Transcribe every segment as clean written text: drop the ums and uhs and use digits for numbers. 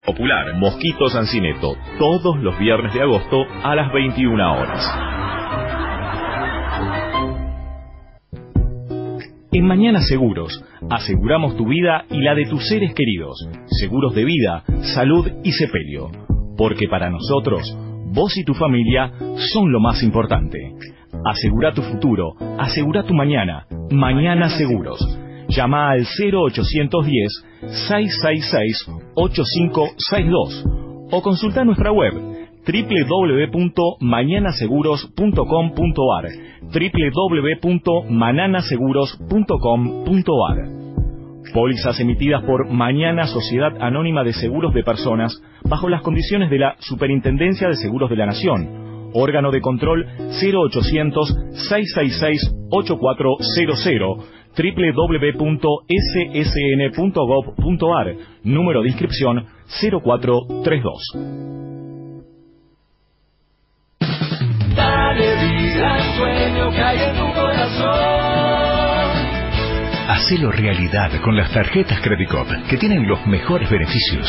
Popular, Mosquito Sancineto, todos los viernes de agosto a las 21 horas. En Mañana Seguros, aseguramos tu vida y la de tus seres queridos. Seguros de vida, salud y sepelio. Porque para nosotros, vos y tu familia son lo más importante. Asegura tu futuro, asegura tu mañana. Mañana Seguros. Llama al 0810-666-8562 o consulta nuestra web www.mañanaseguros.com.ar www.mananaseguros.com.ar. Pólizas emitidas por Mañana Sociedad Anónima de Seguros de Personas bajo las condiciones de la Superintendencia de Seguros de la Nación. Órgano de control 0800-666-8400, www.ssn.gov.ar, número de inscripción 0432. Dale vida al sueño que hay en tu corazón. Hacelo realidad con las tarjetas Credicop, que tienen los mejores beneficios.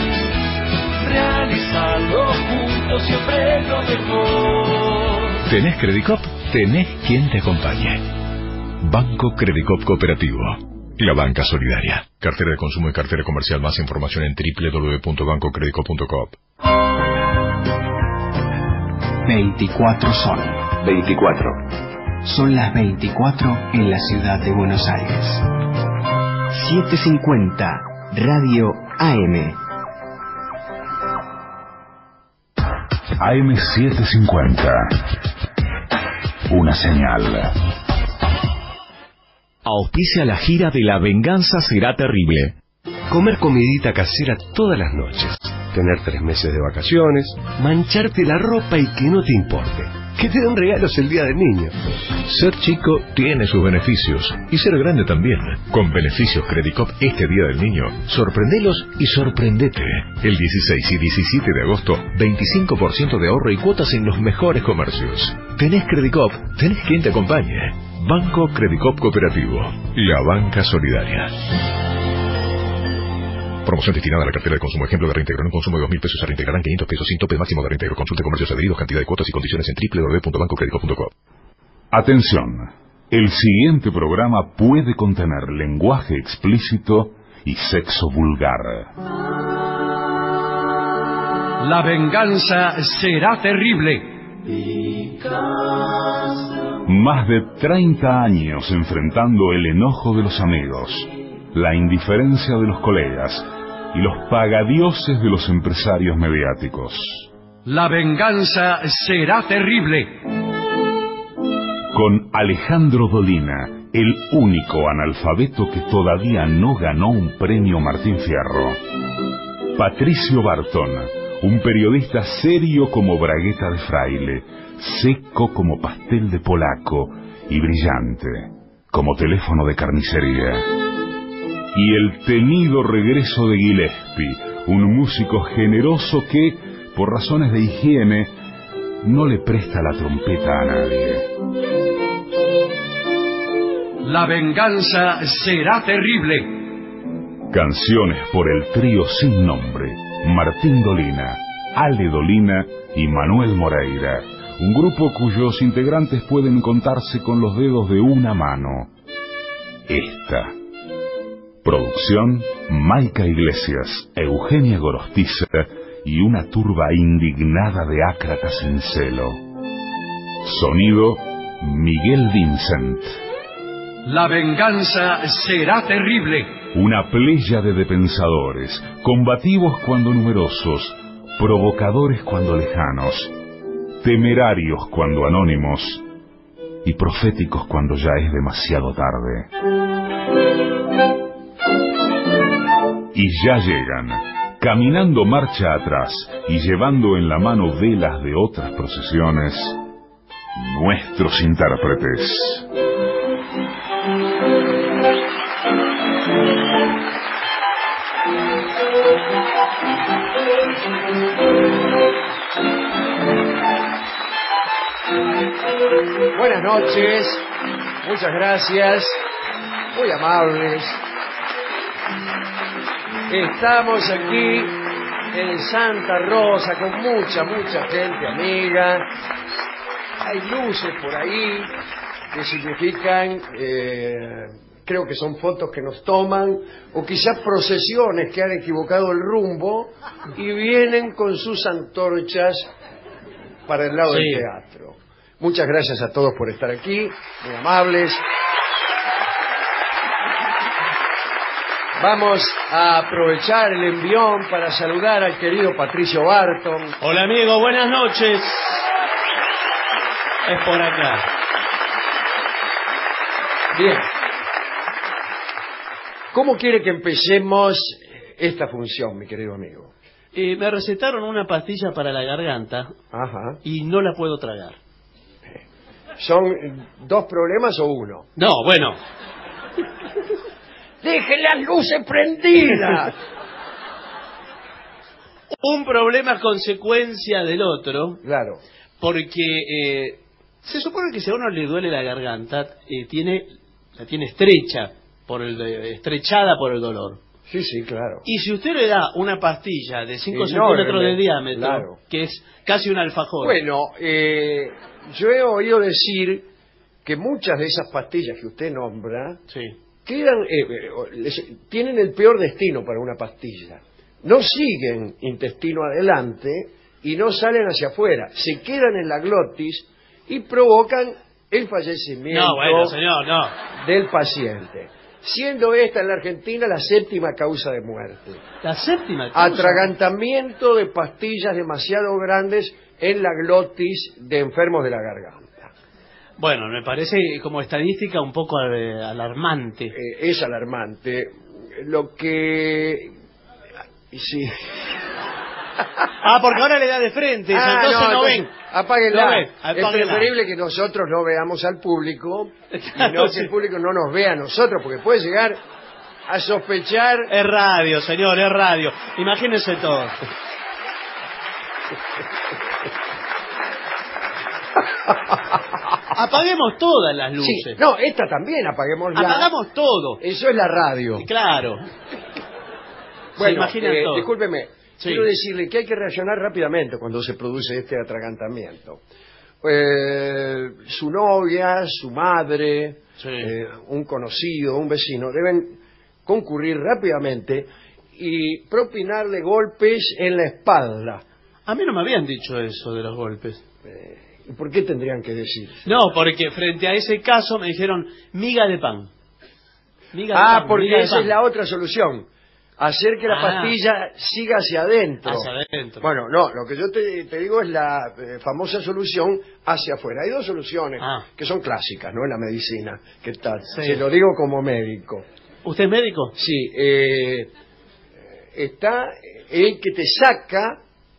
Realizarlo juntos siempre es lo mejor. ¿Tenés Credicop? Tenés quien te acompañe. Banco Credicop Cooperativo. La banca solidaria. Cartera de consumo y cartera comercial. Más información en www.bancocredicop.com. 24 son. 24. Son las 24 en la ciudad de Buenos Aires. 750 Radio AM. AM750. Una señal. Auspicia la gira de La Venganza Será Terrible. Comer comidita casera todas las noches. Tener 3 meses de vacaciones. Mancharte la ropa y que no te importe. Que te den regalos el día del niño. Ser chico tiene sus beneficios y ser grande también. Con beneficios Credicop este Día del Niño, sorprendelos y sorprendete. El 16 y 17 de agosto, 25% de ahorro y cuotas en los mejores comercios. Tenés Credicop, tenés quien te acompañe. Banco Credicop Cooperativo, la banca solidaria. Promoción destinada a la cartera de consumo. Ejemplo de reintegrar un consumo de 2.000 pesos. Se reintegrarán 500 pesos sin tope máximo de reintegro. Consulte comercios adheridos, cantidad de cuotas y condiciones en www.bancocredico.com. Atención. El siguiente programa puede contener lenguaje explícito y sexo vulgar. La venganza será terrible. Más de 30 años enfrentando el enojo de los amigos, la indiferencia de los colegas y los pagadioses de los empresarios mediáticos. La venganza será terrible. Con Alejandro Dolina, el único analfabeto que todavía no ganó un premio Martín Fierro. Patricio Bartón, un periodista serio como bragueta de fraile, seco como pastel de polaco y brillante como teléfono de carnicería. Y el temido regreso de Gillespie, un músico generoso que, por razones de higiene, no le presta la trompeta a nadie. La venganza será terrible. Canciones por el trío sin nombre, Martín Dolina, Ale Dolina y Manuel Moreira, un grupo cuyos integrantes pueden contarse con los dedos de una mano. Esta producción, Maica Iglesias, Eugenia Gorostiza y una turba indignada de ácratas en celo. Sonido, Miguel Vincent. La venganza será terrible. Una pléyade de pensadores, combativos cuando numerosos, provocadores cuando lejanos, temerarios cuando anónimos y proféticos cuando ya es demasiado tarde. Y ya llegan, caminando marcha atrás y llevando en la mano velas de otras procesiones, nuestros intérpretes. Buenas noches, muchas gracias, muy amables. Estamos aquí en Santa Rosa con mucha gente amiga. Hay luces por ahí que significan, creo que son fotos que nos toman, o quizás procesiones que han equivocado el rumbo y vienen con sus antorchas para el lado del teatro. Muchas gracias a todos por estar aquí, muy amables. Vamos a aprovechar el envión para saludar al querido Patricio Barton. Hola amigo, buenas noches. Es por acá. Bien. ¿Cómo quiere que empecemos esta función, mi querido amigo? Me recetaron una pastilla para la garganta. Ajá. Y no la puedo tragar. ¿Son dos problemas o uno? No, bueno. ¡Dejen las luces prendidas! Un problema es consecuencia del otro. Claro. Porque se supone que si a uno le duele la garganta, la tiene estrecha, estrechada por el dolor. Sí, sí, claro. Y si usted le da una pastilla de 5 centímetros de diámetro, claro, que es casi un alfajor. Bueno, yo he oído decir que muchas de esas pastillas que usted nombra quedan, tienen el peor destino para una pastilla. No siguen intestino adelante y no salen hacia afuera. Se quedan en la glotis y provocan el fallecimiento del paciente. Siendo esta en la Argentina la 7ª causa de muerte. ¿La 7ª causa? Atragantamiento de pastillas demasiado grandes en la glotis de enfermos de la garganta. Bueno, me parece como estadística un poco alarmante. Es alarmante. Lo que... Sí. Porque ahora le da de frente, entonces no ven. Apáguenla. Es preferible que nosotros no veamos al público y no que el público no nos vea a nosotros, porque puede llegar a sospechar... Es radio, señor, es radio. Imagínense todo. Apaguemos todas las luces. Sí, no, esta también, apaguémosla. Apagamos todo. Eso es la radio. Claro. Bueno, todo. Discúlpeme. Quiero decirle que hay que reaccionar rápidamente cuando se produce este atragantamiento. Su novia, su madre, un conocido, un vecino, deben concurrir rápidamente y propinarle golpes en la espalda. A mí no me habían dicho eso de los golpes. ¿Y por qué tendrían que decir? No, porque frente a ese caso me dijeron miga de pan. Porque esa es la otra solución. Hacer que la pastilla siga hacia adentro. Bueno, no, lo que yo te digo es la famosa solución hacia afuera. Hay dos soluciones que son clásicas, ¿no? En la medicina. ¿Qué tal? Se lo digo como médico. ¿Usted es médico? Sí. Está el que te saca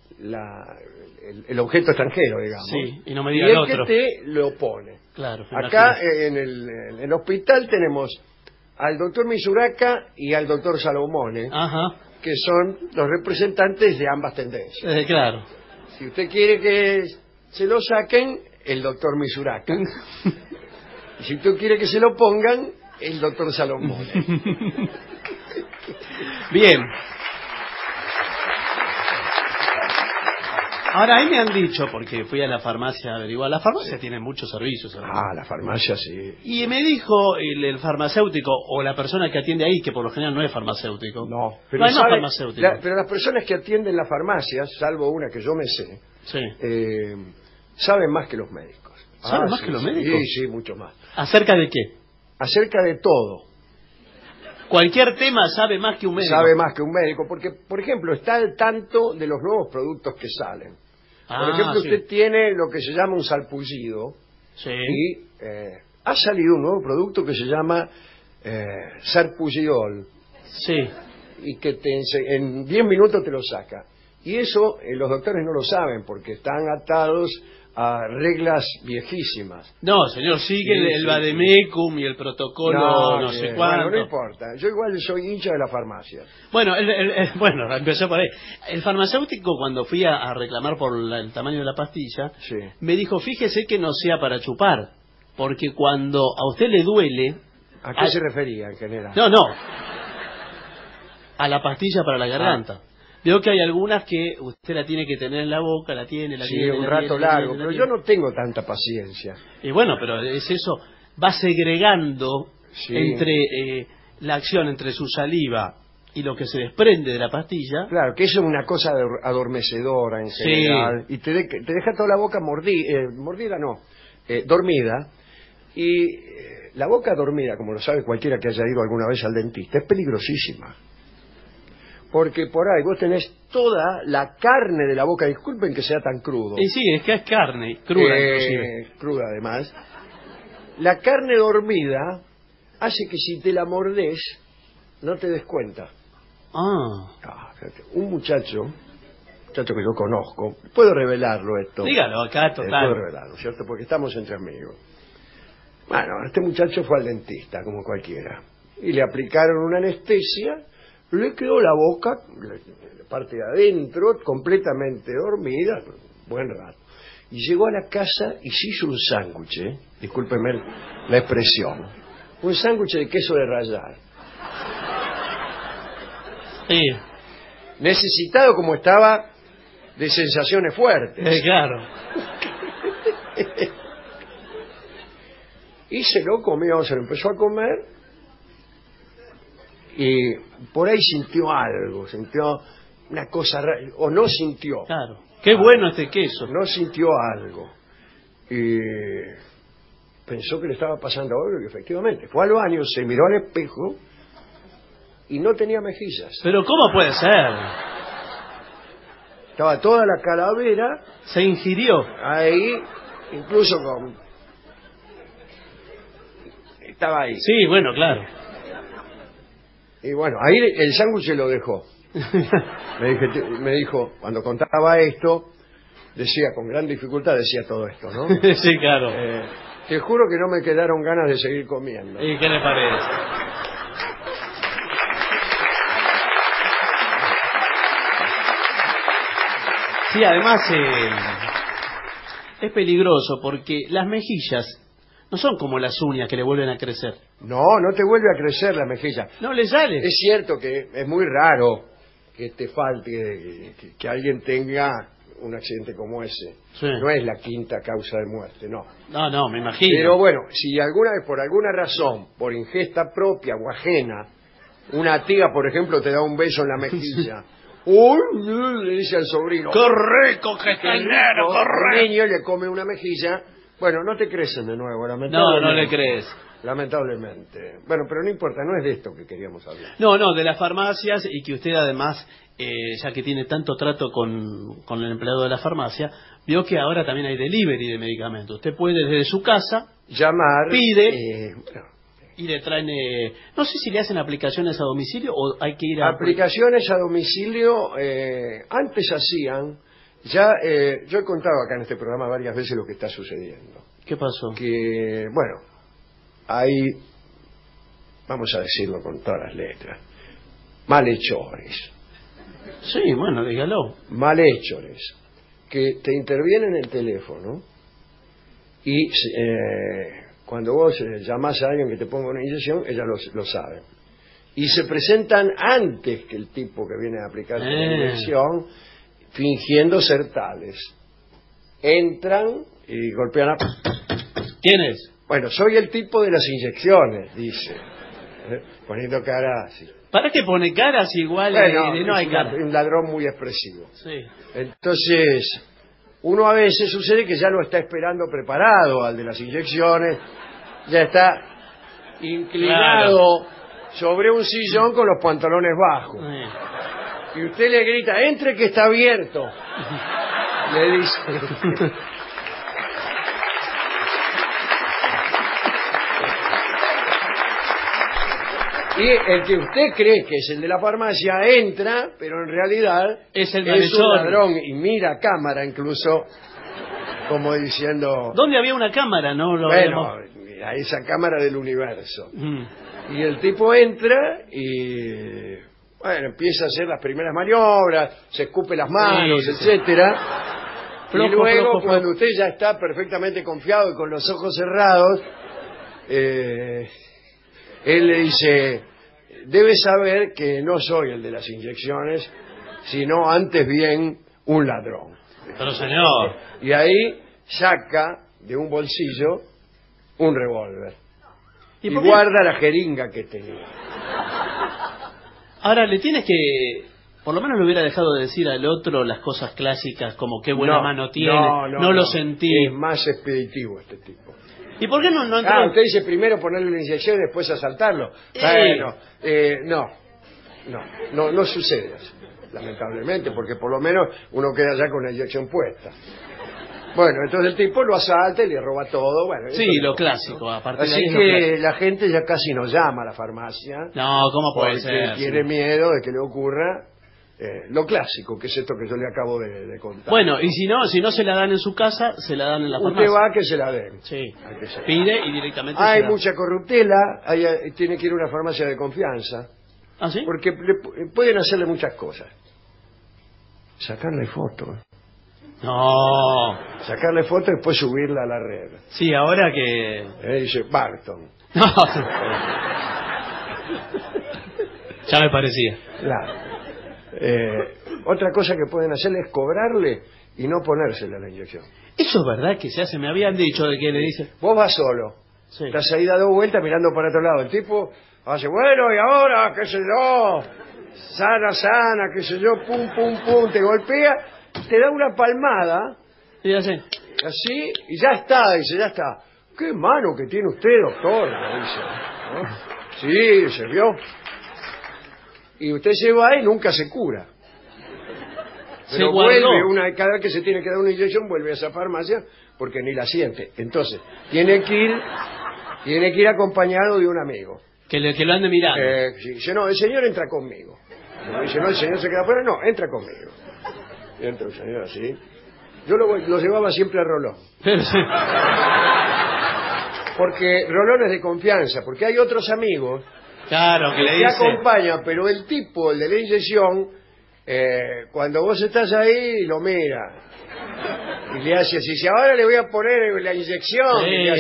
el objeto extranjero, digamos. Sí, y no me diga el otro. que te lo pone. Claro. Acá en el hospital tenemos al doctor Misuraka y al doctor Salomone, que son los representantes de ambas tendencias. Claro. Si usted quiere que se lo saquen, el doctor Misuraka. Y si usted quiere que se lo pongan, el doctor Salomone. Bien. Ahora, ahí me han dicho, porque fui a la farmacia a averiguar, la farmacia tiene muchos servicios. La farmacia sí. Y me dijo el farmacéutico, o la persona que atiende ahí, que por lo general no es farmacéutico. No, pero no hay más farmacéutico. Pero las personas que atienden las farmacias, salvo una que yo me sé, saben más que los médicos. ¿Saben más que los médicos? Sí, mucho más. ¿Acerca de qué? Acerca de todo. Cualquier tema sabe más que un médico. Sabe más que un médico, porque, por ejemplo, está al tanto de los nuevos productos que salen. Por ejemplo, usted tiene lo que se llama un salpullido. Y ha salido un nuevo producto que se llama Sarpullidol. Sí. Y que en 10 minutos te lo saca. Y eso los doctores no lo saben porque están atados a reglas viejísimas. No, señor, sigue el vademecum y el protocolo no sé cuánto. Bueno, no importa. Yo igual soy hincha de la farmacia. Bueno, bueno, empezó por ahí. El farmacéutico, cuando fui a reclamar por el tamaño de la pastilla, me dijo, fíjese que no sea para chupar, porque cuando a usted le duele... ¿A qué se refería en general? No. A la pastilla para la garganta. Veo que hay algunas que usted la tiene que tener en la boca, la tiene, un rato largo, pero yo no tengo tanta paciencia. Y bueno, pero es eso, va segregando entre la acción entre su saliva y lo que se desprende de la pastilla. Claro, que eso es una cosa adormecedora en general, y te deja toda la boca dormida, y la boca dormida, como lo sabe cualquiera que haya ido alguna vez al dentista, es peligrosísima. Porque por ahí vos tenés toda la carne de la boca, disculpen que sea tan crudo. Y sí, es que es carne, cruda inclusive. Cruda además. La carne dormida hace que si te la mordés, no te des cuenta. Un muchacho que yo conozco, puedo revelarlo esto. Dígalo acá, total. Puedo revelarlo, ¿cierto? Porque estamos entre amigos. Bueno, este muchacho fue al dentista, como cualquiera, y le aplicaron una anestesia. Le quedó la boca, la parte de adentro, completamente dormida, buen rato. Y llegó a la casa y se hizo un sándwich, discúlpeme la expresión, un sándwich de queso de rallar. Sí. Necesitado como estaba de sensaciones fuertes. Claro. Y se lo comió, se lo empezó a comer. Y por ahí sintió algo, sintió una cosa rara, o no sintió. Claro, qué bueno este queso. No sintió algo. Y pensó que le estaba pasando algo, y efectivamente fue al baño, se miró al espejo y no tenía mejillas. Pero ¿cómo puede ser? Estaba toda la calavera. Se ingirió. Ahí, incluso con... Estaba ahí. Sí, bueno, claro. Y bueno, ahí el sándwich lo dejó. Me dijo, cuando contaba esto, decía, con gran dificultad decía todo esto, ¿no? Sí, claro. Te juro que no me quedaron ganas de seguir comiendo. ¿Y qué le parece? Sí, además es peligroso porque las mejillas no son como las uñas que le vuelven a crecer. No te vuelve a crecer la mejilla. No le sale. Es cierto que es muy raro que te falte, que alguien tenga un accidente como ese. Sí. No es la quinta causa de muerte, no. No, me imagino. Pero bueno, si alguna vez, por alguna razón, por ingesta propia o ajena, una tía, por ejemplo, te da un beso en la mejilla... ¡Uy! Le dice al sobrino. ¡Qué rico que está el neno! El niño le come una mejilla. Bueno, no te crecen de nuevo, lamentablemente. No le crees. Lamentablemente. Bueno, pero no importa, no es de esto que queríamos hablar. No, de las farmacias, y que usted además, ya que tiene tanto trato con el empleado de la farmacia, vio que ahora también hay delivery de medicamentos. Usted puede desde su casa llamar, pide... Y le traen, no sé si le hacen aplicaciones a domicilio o hay que ir a... Aplicaciones a domicilio, antes hacían, ya yo he contado acá en este programa varias veces lo que está sucediendo. ¿Qué pasó? Que, bueno, hay, vamos a decirlo con todas las letras, malhechores. Sí, bueno, dígalo. Malhechores, que te intervienen en el teléfono y... cuando vos llamás a alguien que te ponga una inyección, ellas lo saben. Y se presentan antes que el tipo que viene a aplicar la inyección, fingiendo ser tales. Entran y golpean a... ¿Quién es? Bueno, soy el tipo de las inyecciones, dice. Poniendo cara así. ¿Para qué pone caras igual? Bueno, no hay cara. Un ladrón muy expresivo. Sí. Entonces... uno a veces sucede que ya lo está esperando preparado al de las inyecciones, ya está inclinado sobre un sillón con los pantalones bajos. Y usted le grita, entre que está abierto. Le dice. Y el que usted cree que es el de la farmacia entra, pero en realidad es un ladrón y mira a cámara incluso, como diciendo... ¿Dónde había una cámara? No lo bueno, a esa cámara del universo. Y el tipo entra y... bueno, empieza a hacer las primeras maniobras, se escupe las manos, etcétera. Y luego, cuando usted ya está perfectamente confiado y con los ojos cerrados... él le dice, debe saber que no soy el de las inyecciones, sino antes bien un ladrón. Pero señor... Y ahí saca de un bolsillo un revólver. Y guarda la jeringa que tenía. Ahora, le tienes que... Por lo menos le hubiera dejado de decir al otro las cosas clásicas, como qué buena mano tiene, no lo sentí. Es más expeditivo este tipo. ¿Y por qué no entró? Usted dice primero ponerle una inyección y después asaltarlo. Bueno, no sucede así, lamentablemente, porque por lo menos uno queda ya con la inyección puesta. Bueno, entonces el tipo lo asalta y le roba todo. Bueno, sí, lo clásico. Aparte así que la gente ya casi no llama a la farmacia. No, ¿cómo puede ser? Porque tiene miedo de que le ocurra lo clásico, que es esto que yo le acabo de contar. Bueno, y si no se la dan en su casa, se la dan en la farmacia. Usted va a que se la den. Sí. Pide y directamente hay mucha corruptela, tiene que ir a una farmacia de confianza. ¿Ah, sí? Porque pueden hacerle muchas cosas. Sacarle fotos. No. Sacarle fotos y después subirla a la red. Sí, ahora que... dice Barton. No. Ya me parecía. Claro. Otra cosa que pueden hacerle es cobrarle y no ponérsela la inyección. Eso es verdad que se hace. Me habían dicho de que le dicen... Vos vas solo. Sí. Estás ahí dando vueltas mirando para otro lado. El tipo hace, bueno, y ahora, qué sé yo, sana, qué sé yo, pum, te golpea, te da una palmada. Y así, y ya está, dice, ya está. ¿Qué mano que tiene usted, doctor? Me dice, ¿no? Sí, se vio. Y usted se va y nunca se cura. Pero vuelve, cada vez que se tiene que dar una inyección, vuelve a esa farmacia porque ni la siente. Entonces, tiene que ir acompañado de un amigo. Que lo ande mirando. Dice, no, el señor entra conmigo. Dice, no, el señor se queda afuera, no, entra conmigo. Y entra el señor así. Yo lo llevaba siempre a Rolón. Porque Rolón es de confianza, porque hay otros amigos que le acompañan, pero el tipo, el de la inyección, cuando vos estás ahí, lo mira. Y le hace así, si ahora le voy a poner la inyección, sí. y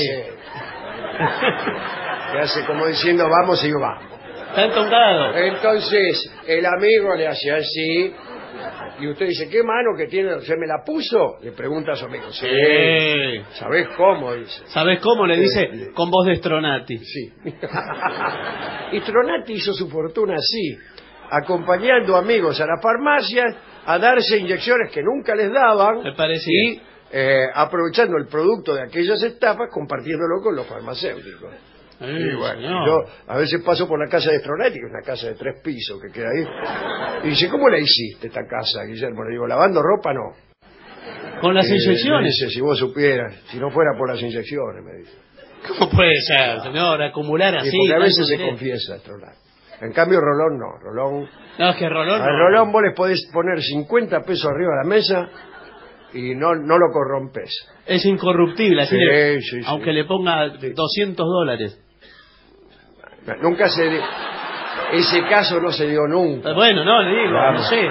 le hace como diciendo, vamos y vamos. Está entontado. Entonces, el amigo le hace así, y usted dice, ¿qué mano que tiene? ¿Se me la puso? Le pregunta a su amigo. Sí. ¿Sabés cómo? Dice. ¿Sabés cómo? Le dice con voz de Stronati. Sí. Y Stronati hizo su fortuna así, acompañando amigos a la farmacia a darse inyecciones que nunca les daban. Me parecía. Y aprovechando el producto de aquellas estafas, compartiéndolo con los farmacéuticos. Y bueno, yo a veces paso por la casa de Stronati, que es una casa de 3 pisos que queda ahí, y dice, ¿cómo la hiciste esta casa, Guillermo? Le digo, lavando ropa no. ¿Con las inyecciones? Me dice, si vos supieras, si no fuera por las inyecciones, me dice. ¿Cómo puede ser, señor, acumular así? Porque a veces se confiesa Stronati. En cambio Rolón no, No, es que Rolón a Rolón vos les podés poner 50 pesos arriba de la mesa y no lo corrompes. Es incorruptible, así sí, aunque le ponga $200. Nunca ese caso no se dio nunca. Bueno, no, le digo, no sé.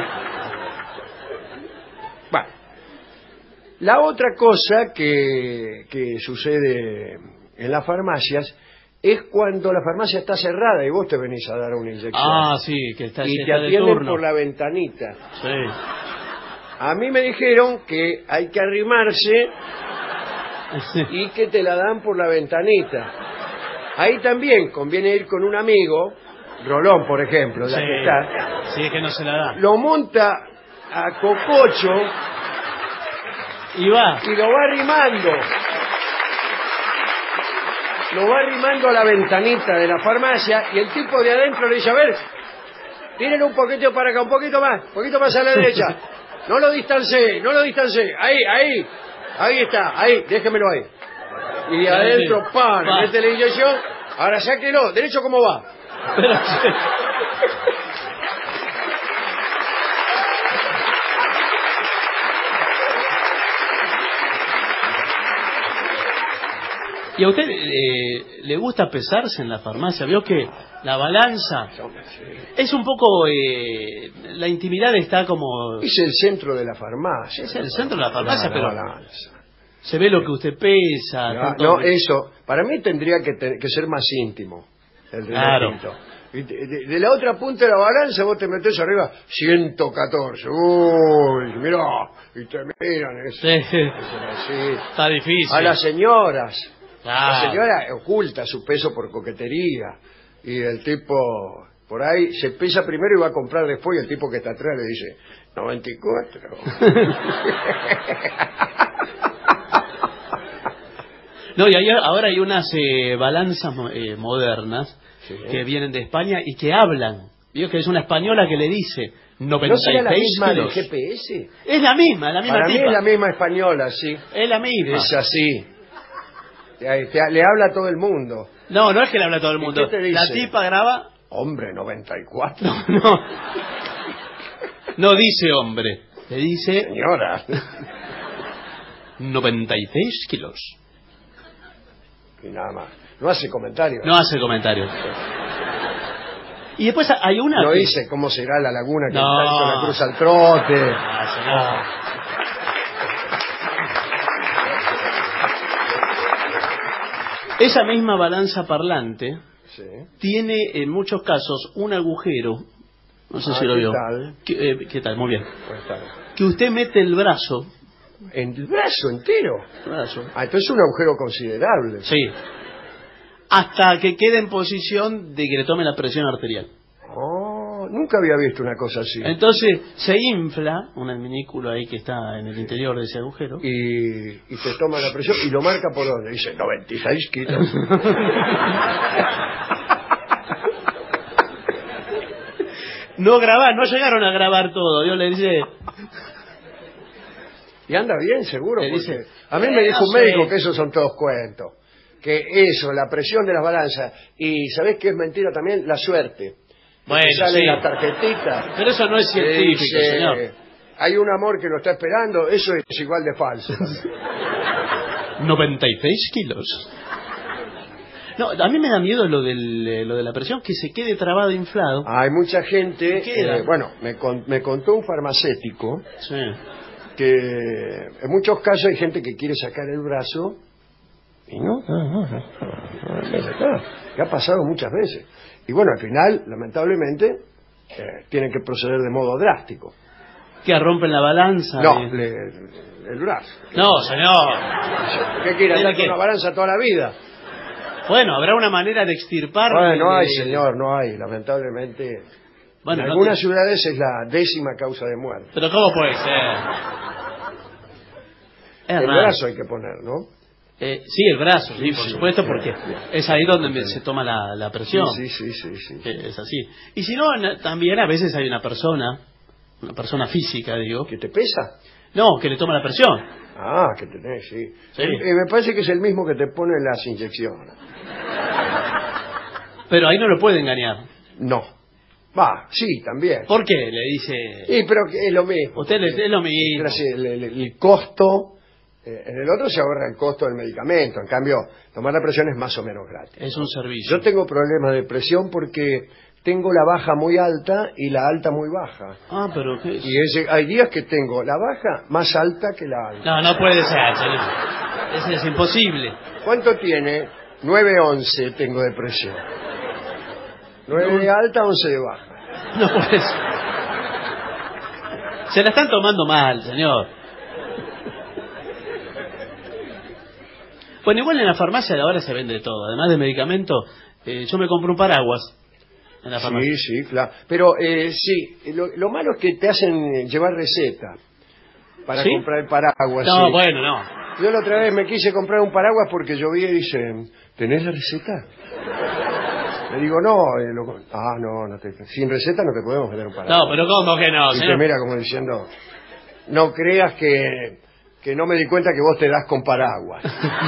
Bueno, la otra cosa que sucede en las farmacias es cuando la farmacia está cerrada y vos te venís a dar una inyección. Ah, sí, que está y te atienden por la ventanita. Sí. A mí me dijeron que hay que arrimarse y que te la dan por la ventanita. Ahí también conviene ir con un amigo, Rolón, por ejemplo, ya que está. Sí, es que no se la da. Lo monta a cococho y lo va arrimando. Lo va arrimando a la ventanita de la farmacia y el tipo de adentro le dice, a ver, tírenlo un poquito para acá, un poquito más a la derecha. No lo distancé. Ahí está, déjemelo ahí. Y adentro, ¡pam! Mete la inyección. Ahora sáquelo, derecho cómo va. ¿Y a usted le gusta pesarse en la farmacia? ¿Vio que la balanza es un poco... la intimidad está como... Es el centro de la farmacia. Es el centro de la farmacia, la pero... balanza. Se ve lo que usted pesa. No, eso. Para mí tendría que ser más íntimo. Claro. De la otra punta de la balanza vos te metés arriba 114. Uy, mirá, y te miran. Sí. Está difícil. A las señoras. Claro. La señora oculta su peso por coquetería. Y el tipo por ahí se pesa primero y va a comprar después. Y el tipo que está atrás le dice 94. No, y ahora hay unas balanzas modernas que vienen de España y que hablan. Digo que es una española que le dice 96 ¿No será la misma kilos. del GPS? Es la misma Para mí tipa. es la misma española, sí. Es la misma. Es así. Le habla a todo el mundo. No es que le habla a todo el mundo. ¿Y qué te dice? La tipa graba... Hombre, 94. No dice hombre. Le dice... Señora. 96 kilos. Y nada más. No hace comentarios. No hace comentarios. Y después hay una... No que... dice cómo será la laguna que No. está con la cruz al trote. No. Esa misma balanza parlante tiene en muchos casos un agujero, no sé si lo vio. ¿Qué tal? Muy bien. Que usted mete el brazo. ¿En el brazo entero? El brazo. Entonces es un agujero considerable. Sí. Hasta que quede en posición de que le tome la presión arterial. Nunca había visto una cosa así. Entonces se infla un adminículo ahí que está en el interior de ese agujero. Y te toma la presión y lo marca por donde. Dice 96 kilos. No llegaron a grabar todo. Yo le dice... Y anda bien, seguro. Le dice, a mí me dijo no un médico sé. que esos son todos cuentos. Que eso, la presión de las balanzas. Y ¿sabés qué es mentira también? La suerte. Bueno, que sale sí. la tarjetita. Pero eso no es científico, dice, señor. Hay un amor que lo está esperando. Eso es igual de falso. 96 kilos. No, a mí me da miedo lo de la presión, que se quede trabado inflado. Hay mucha gente... ¿Qué bueno, me contó un farmacéutico... Sí. que en muchos casos hay gente que quiere sacar el brazo y no, que ha pasado muchas veces. Y bueno, al final, lamentablemente, tienen que proceder de modo drástico. ¿Que rompen la balanza? No, el brazo. No, señor. ¿Qué quiere andar ¿Qué? con una balanza toda la vida? Bueno, habrá una manera de extirpar... Bueno, no hay, señor, no hay, lamentablemente. Bueno, en algunas ciudades es la 10ª causa de muerte. Pero ¿cómo puede ser? El brazo hay que poner, ¿no? Sí, el brazo, sí, por supuesto, porque es ahí donde se toma la presión. Sí. Es así. Y si no, también a veces hay una persona física, digo... ¿Que te pesa? No, que le toma la presión. Ah, que tenés, sí. Sí. Me parece que es el mismo que te pone las inyecciones. Pero ahí no lo puede engañar. No. Va, sí, también. ¿Por qué? Le dice... Sí, pero que es lo mismo. Usted es lo mismo. El costo... en el otro se ahorra el costo del medicamento. En cambio, tomar la presión es más o menos gratis. Es un servicio. Yo tengo problemas de presión porque tengo la baja muy alta y la alta muy baja. Ah, pero ¿qué es? Y hay días que tengo la baja más alta que la alta. No puede ser, señor. Ese es imposible. ¿Cuánto tiene? 9-11 tengo de presión. 9 de alta, 11 de baja. No puede ser. Se la están tomando mal, señor. Bueno, igual en la farmacia ahora se vende todo. Además de medicamento, yo me compré un paraguas en la farmacia. Sí, claro. Pero sí, lo malo es que te hacen llevar receta para comprar el paraguas. No, sí. bueno, no. Yo la otra vez me quise comprar un paraguas porque llovía y dice, ¿tenés la receta? Le digo, no, no, sin receta no te podemos vender un paraguas. No, pero ¿cómo que no, y señor? te mira como diciendo, no creas que no me di cuenta que vos te das con paraguas.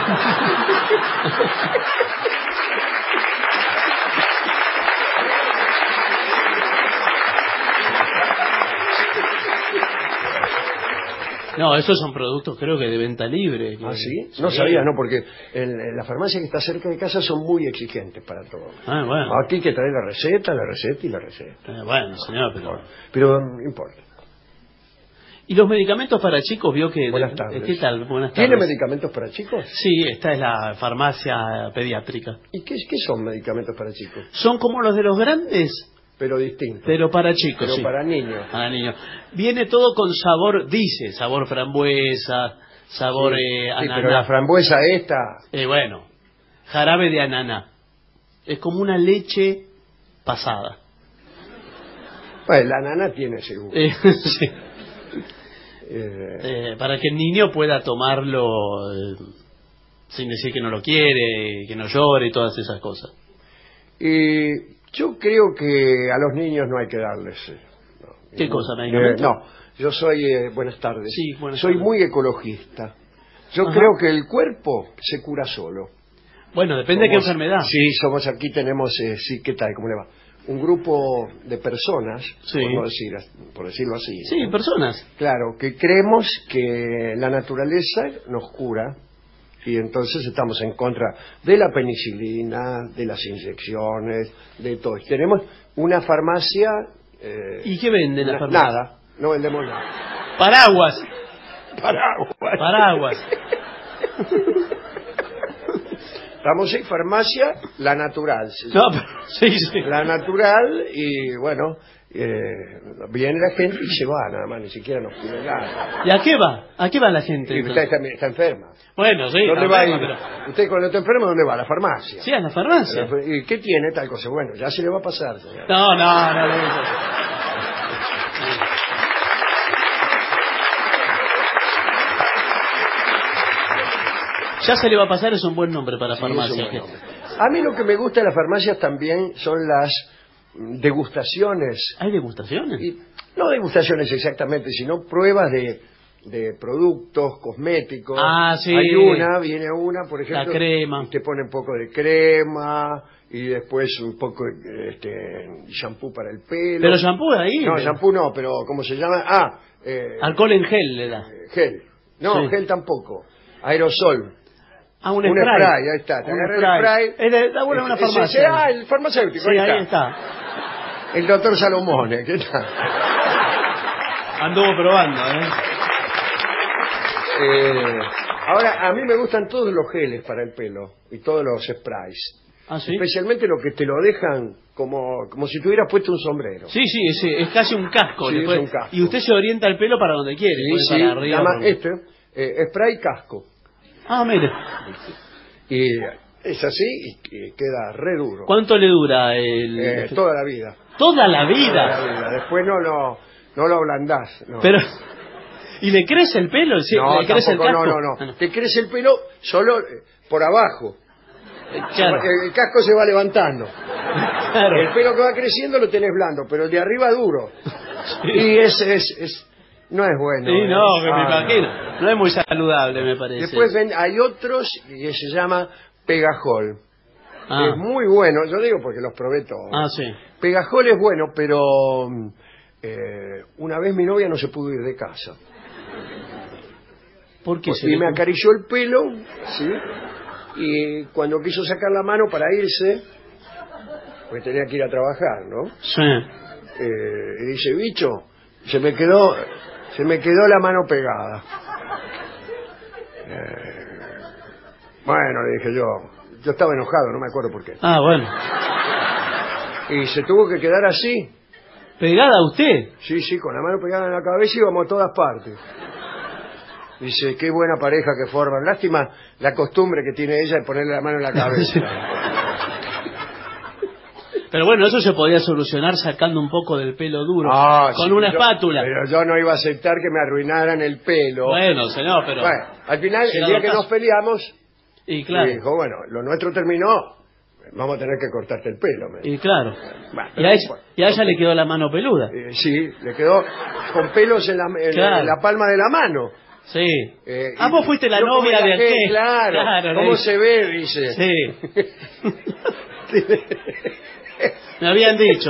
No, esos son productos creo que de venta libre. ¿Ah, sí? No sabía, no, porque en la farmacia que está cerca de casa son muy exigentes para todo. Ah, bueno. Aquí hay que traer la receta y la receta. Bueno, señor, pero no importa. ¿Y los medicamentos para chicos? Vio que... Buenas tardes. ¿Qué tal? Buenas tardes. ¿Tiene medicamentos para chicos? Sí, esta es la farmacia pediátrica. ¿Y qué son medicamentos para chicos? Son como los de los grandes, Pero distintos. pero para chicos, Pero sí. para niños. Para niños. Viene todo con sabor, dice, sabor frambuesa, sabor Sí, ananá. pero la frambuesa esta... Bueno, jarabe de ananá. Es como una leche pasada. Pues la nana tiene seguro. Sí. Para que el niño pueda tomarlo sin decir que no lo quiere, que no llore y todas esas cosas. Yo creo que a los niños no hay que darles... ¿Qué cosa, medicamento? No, yo soy... buenas tardes. Sí, buenas soy tardes. muy ecologista. Yo Ajá. creo que el cuerpo se cura solo. Bueno, depende de qué enfermedad. Sí, aquí tenemos... sí, ¿qué tal? ¿Cómo le va? Un grupo de personas, Sí. por decirlo así. Sí, ¿no? personas. Claro, que creemos que la naturaleza nos cura y entonces estamos en contra de la penicilina, de las inyecciones, de todo. Y tenemos una farmacia... ¿Y qué venden la farmacia? Nada, no vendemos nada. Paraguas. Paraguas. Estamos en farmacia La Natural. No, pero, sí. La Natural y bueno, viene la gente y se va nada más, ni siquiera nos pide nada. ¿Y a qué va? ¿A qué va la gente? Y usted está enferma. Bueno, sí. ¿Dónde va a ir? Pero... Usted cuando está enfermo, ¿dónde va? A la farmacia. Sí, a la farmacia. ¿Y qué tiene tal cosa? Bueno, ya se le va a pasar, señor. No. Ya se le va a pasar, es un buen nombre para farmacia. Sí, a mí lo que me gusta de las farmacias también son las degustaciones. ¿Hay degustaciones? No degustaciones exactamente, sino pruebas de productos cosméticos. Ah, sí. Viene una, por ejemplo. La crema. Y te pone un poco de crema y después un poco de shampoo para el pelo. ¿Pero shampoo ahí? No, shampoo no, pero ¿cómo se llama? Alcohol en gel le da. Gel. No, Sí. gel tampoco. Aerosol. Un spray, ahí está. Te agarra el spray. Está bueno en una farmacia. El farmacéutico. Sí, ahí está. El doctor Salomone, ¿qué tal? Anduvo probando, Ahora, a mí me gustan todos los geles para el pelo y todos los sprays. ¿Ah, sí? Especialmente los que te lo dejan como si te hubieras puesto un sombrero. Sí, es casi un casco. Sí, después. es un casco. Y usted se orienta el pelo para donde quiere. Sí, para arriba. llama spray casco. Ah, mire. Y es así y queda re duro. ¿Cuánto le dura toda la vida. ¿Toda la vida? Toda la vida. Después no lo ablandás. No. Pero... ¿Y le crece el pelo? ¿Sí? No, ¿Le crece tampoco, el casco? no. Te crece el pelo solo por abajo. Claro. El casco se va levantando. Claro. El pelo que va creciendo lo tenés blando, pero el de arriba duro. Sí. Y no es bueno. Sí, no, me imagino. No es muy saludable, me parece. Después hay otros que se llama Pegajol. Es muy bueno, yo digo porque los probé todos. Ah, sí. Pegajol es bueno, pero una vez mi novia no se pudo ir de casa. ¿Por qué? Y me acarició el pelo, ¿sí? Y cuando quiso sacar la mano para irse, pues tenía que ir a trabajar, ¿no? Sí. Y dice, bicho, se me quedó la mano pegada. Bueno, le dije yo estaba enojado, no me acuerdo por qué. Ah, bueno. Y se tuvo que quedar así. ¿Pegada a usted? Sí, con la mano pegada en la cabeza y íbamos a todas partes. Dice, qué buena pareja que forman. Lástima la costumbre que tiene ella de ponerle la mano en la cabeza. Pero bueno, eso se podía solucionar sacando un poco del pelo duro. Con una espátula. Pero yo no iba a aceptar que me arruinaran el pelo. Bueno, señor, pero... Bueno, al final, el día que nos peleamos, y claro, dijo, bueno, lo nuestro terminó, vamos a tener que cortarte el pelo. Y claro. Bueno, y a ella le quedó la mano peluda. Sí, le quedó con pelos en la palma de la mano. Sí. Vos fuiste la novia de aquel. Claro, ¿cómo se ve? Dice. Sí. Me habían dicho.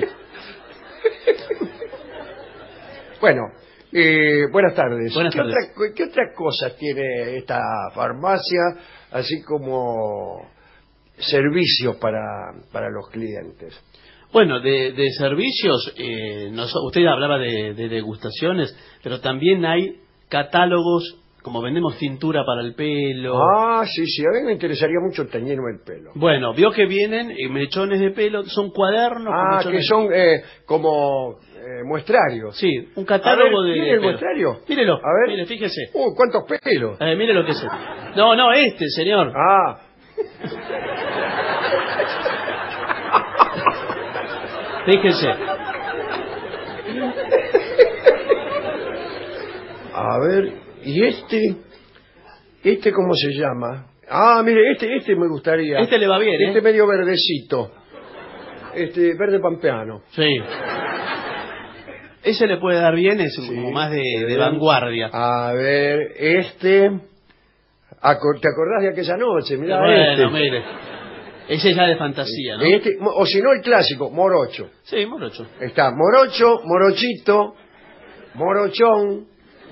Bueno, buenas tardes. Buenas tardes. ¿Qué otras cosas tiene esta farmacia, así como servicios para los clientes? Bueno, de servicios, usted hablaba de degustaciones, pero también hay catálogos, como vendemos tintura para el pelo. Ah, sí, a mí me interesaría mucho teñirme el pelo. Bueno, vio que vienen mechones de pelo, son cuadernos. Que son como muestrarios. Sí, un catálogo de ¿Mire el muestrario? Mírelo, a ver. mire, fíjese. ¿Cuántos pelos? Mire lo que es. No, señor. Ah. Fíjese. A ver, ¿y este cómo se llama? Ah, mire, este me gustaría. Este le va bien, Este medio verdecito. Verde pampeano. Sí. Ese le puede dar bien, es como más de vanguardia. A ver, ¿te acordás de aquella noche? Mirá, bueno, mire. Ese ya de fantasía, ¿no? O si no, el clásico, morocho. Sí, morocho. Está morocho, morochito, morochón.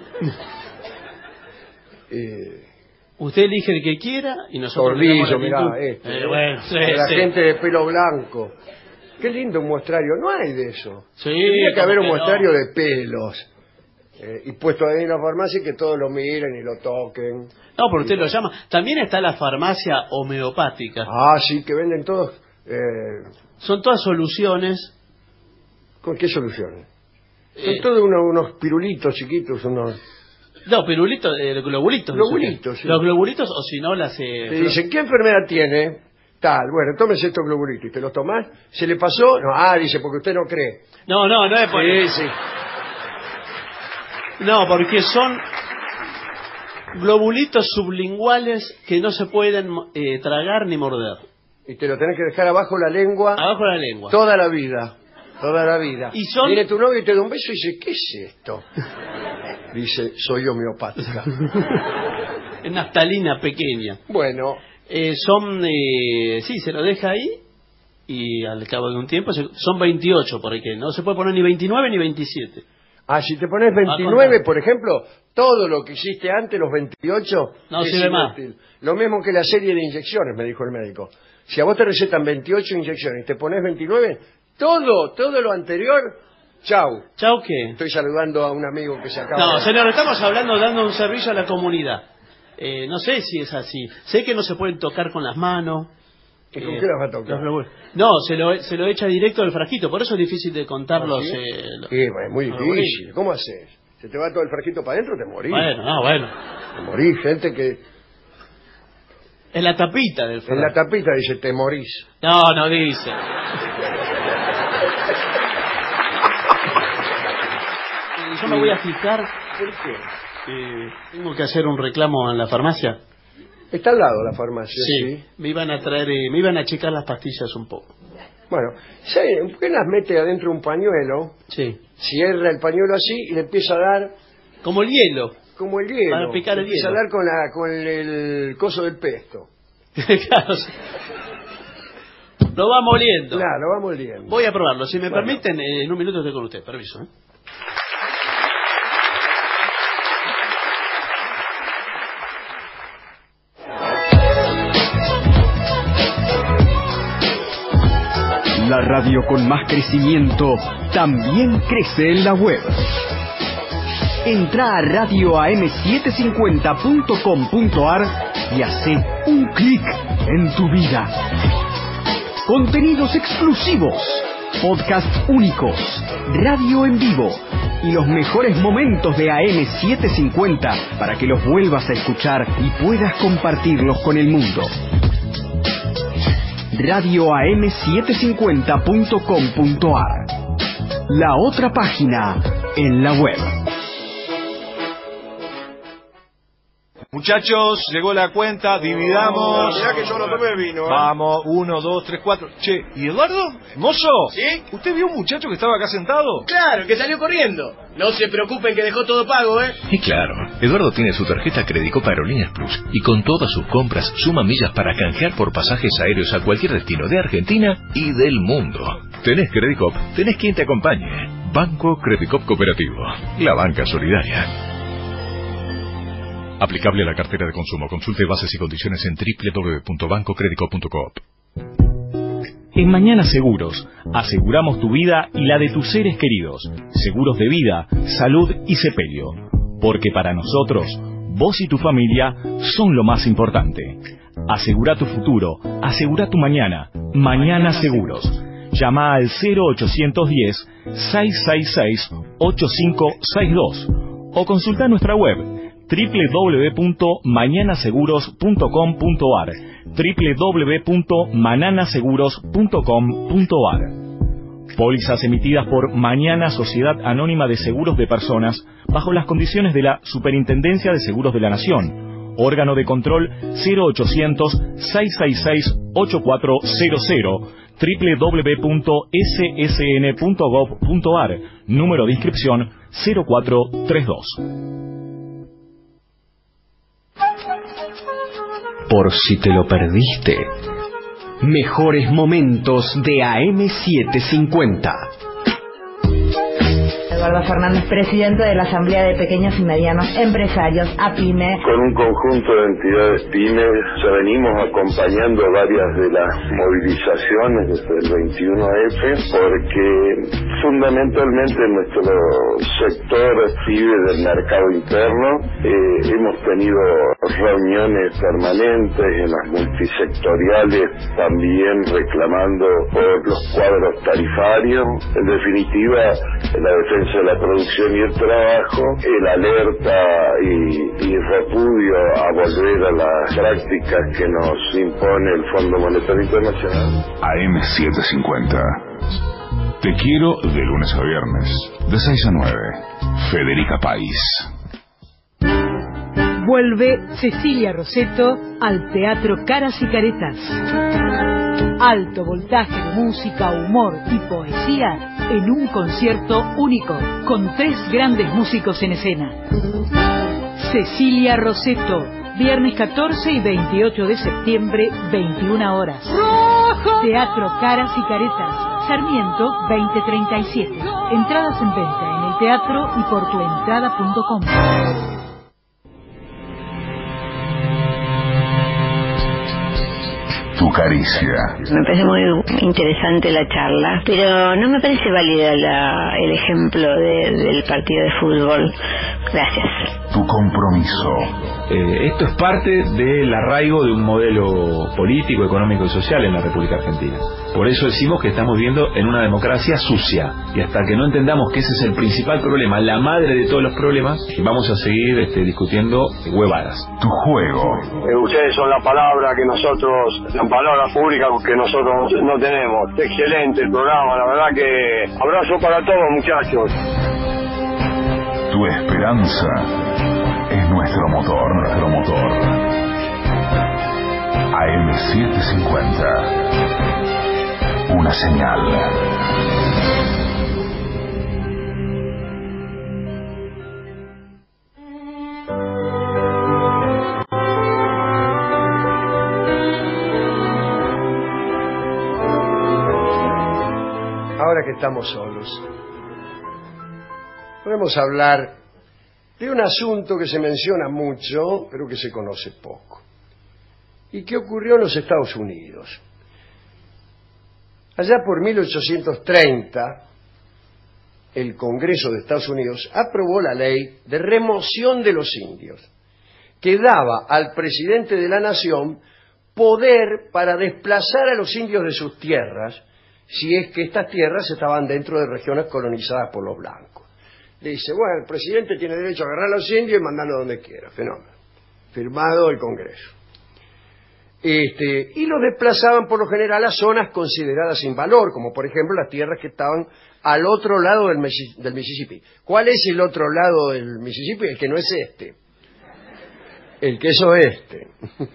Usted elige el que quiera y nosotros... Sordillo, mirá, bueno, sí, la gente de pelo blanco. Qué lindo un muestrario. No hay de eso. Sí, tendría que haber un muestrario de pelos. Y puesto ahí en la farmacia y que todos lo miren y lo toquen. No, pero usted lo llama. También está la farmacia homeopática. Ah, sí, que venden todos. Son todas soluciones. ¿Con qué soluciones? Son todos unos pirulitos chiquitos, unos... No, pirulitos, globulitos. Globulitos, sí. Los globulitos, o si no, las... Te dicen, ¿qué enfermedad tiene? Tal, bueno, tómese estos globulitos. Y te los tomás. ¿Se le pasó? No, dice, porque usted no cree. No es por... Sí. No, porque son globulitos sublinguales que no se pueden tragar ni morder. Y te lo tenés que dejar abajo la lengua. Abajo la lengua. Toda la vida. Y viene tu novio y te da un beso y dice, ¿qué es esto? Dice, soy homeopática. Es naftalina pequeña. Bueno. Sí, se lo deja ahí y al cabo de un tiempo son 28, porque no se puede poner ni 29 ni 27. Ah, si te pones 29, por ejemplo, todo lo que hiciste antes, los 28, no sirve más. Lo mismo que la serie de inyecciones, me dijo el médico. Si a vos te recetan 28 inyecciones y te pones 29, todo lo anterior, chau. ¿Chau qué? Estoy saludando a un amigo que se acaba No, señor, estamos dando un servicio a la comunidad. No sé si es así. Sé que no se pueden tocar con las manos. ¿Y con qué las va a tocar? No, se lo echa directo del frasquito, por eso es difícil de contar los... es muy difícil. ¿Cómo haces? Se te va todo el frasquito para adentro, te morís. Bueno. Te morís, gente que... En la tapita del frasco. En la tapita dice, te morís. No dice. Yo me voy a fijar... ¿Por qué? Tengo que hacer un reclamo en la farmacia. Está al lado la farmacia. Sí. Me iban a checar las pastillas un poco. Bueno, ¿por qué las mete adentro de un pañuelo? Sí. Cierra el pañuelo así y le empieza a dar... Como el hielo. Como el hielo. Para picar el hielo. Empieza a dar con el coso del pesto. Claro. Lo va moliendo. Claro, lo va moliendo. Voy a probarlo. Si me permiten, en un minuto estoy con usted. Permiso, La radio con más crecimiento también crece en la web. Entra a radioam750.com.ar y hace un clic en tu vida. Contenidos exclusivos, podcasts únicos, radio en vivo y los mejores momentos de AM750 para que los vuelvas a escuchar y puedas compartirlos con el mundo. radioam750.com.ar, la otra página en la web. Muchachos, llegó la cuenta, dividamos. Mirá que yo no tomé vino. Vamos, 1, 2, 3, 4. Che, ¿y Eduardo? ¿Mozo? ¿Sí? ¿Usted vio un muchacho que estaba acá sentado? Claro, que salió corriendo. No se preocupen que dejó todo pago, ¿eh? Y claro, Eduardo tiene su tarjeta Credicop Aerolíneas Plus y con todas sus compras suma millas para canjear por pasajes aéreos a cualquier destino de Argentina y del mundo. Tenés Credicop, tenés quien te acompañe. Banco Credicop Cooperativo, la banca solidaria. Aplicable a la cartera de consumo. Consulte bases y condiciones en www.bancocredico.coop. En Mañana Seguros, aseguramos tu vida y la de tus seres queridos. Seguros de vida, salud y sepelio. Porque para nosotros, vos y tu familia son lo más importante. Asegura tu futuro, asegura tu mañana. Mañana Seguros. Llama al 0810-666-8562 o consulta nuestra web www.mañanaseguros.com.ar www.mananaseguros.com.ar. Pólizas emitidas por Mañana Sociedad Anónima de Seguros de Personas bajo las condiciones de la Superintendencia de Seguros de la Nación. Órgano de control 0800-666-8400, www.ssn.gov.ar, número de inscripción 0432. Por si te lo perdiste, mejores momentos de AM750. Eduardo Fernández, presidente de la Asamblea de Pequeños y Medianos Empresarios, APYME. Con un conjunto de entidades PYME ya venimos acompañando varias de las movilizaciones desde el 21F, porque fundamentalmente nuestro sector vive del mercado interno. Hemos tenido reuniones permanentes en las multisectoriales, también reclamando por los cuadros tarifarios. En definitiva, la defensa de la producción y el trabajo, el alerta y repudio a volver a las prácticas que nos impone el Fondo Monetario Internacional. AM750. Te quiero de lunes a viernes, de 6 a 9. Federica País. Vuelve Cecilia Rosetto al Teatro Caras y Caretas. Alto voltaje de música, humor y poesía en un concierto único, con 3 grandes músicos en escena. Cecilia Rosetto, viernes 14 y 28 de septiembre, 21 horas. Teatro Caras y Caretas, Sarmiento 2037. Entradas en venta en el teatro y por tuentrada.com. Tu caricia. Me parece muy interesante la charla, pero no me parece válida el ejemplo del partido de fútbol. Gracias. Tu compromiso. Esto es parte del arraigo de un modelo político, económico y social en la República Argentina. Por eso decimos que estamos viviendo en una democracia sucia. Y hasta que no entendamos que ese es el principal problema, la madre de todos los problemas, vamos a seguir discutiendo huevadas. Tu juego. Ustedes son la palabra que nosotros, la palabra pública que nosotros no tenemos. Excelente el programa, la verdad que abrazo para todos, muchachos. Tu esperanza es nuestro motor, AM750. Una señal. Ahora que estamos solos, podemos hablar de un asunto que se menciona mucho, pero que se conoce poco, y que ocurrió en los Estados Unidos. Allá por 1830, el Congreso de Estados Unidos aprobó la ley de remoción de los indios, que daba al presidente de la nación poder para desplazar a los indios de sus tierras, si es que estas tierras estaban dentro de regiones colonizadas por los blancos. Le dice, bueno, el presidente tiene derecho a agarrar a los indios y mandarlos donde quiera. Fenómeno. Firmado el Congreso. Y los desplazaban por lo general a zonas consideradas sin valor, como por ejemplo las tierras que estaban al otro lado del Mississippi. ¿Cuál es el otro lado del Mississippi? El que no es este. El que es oeste.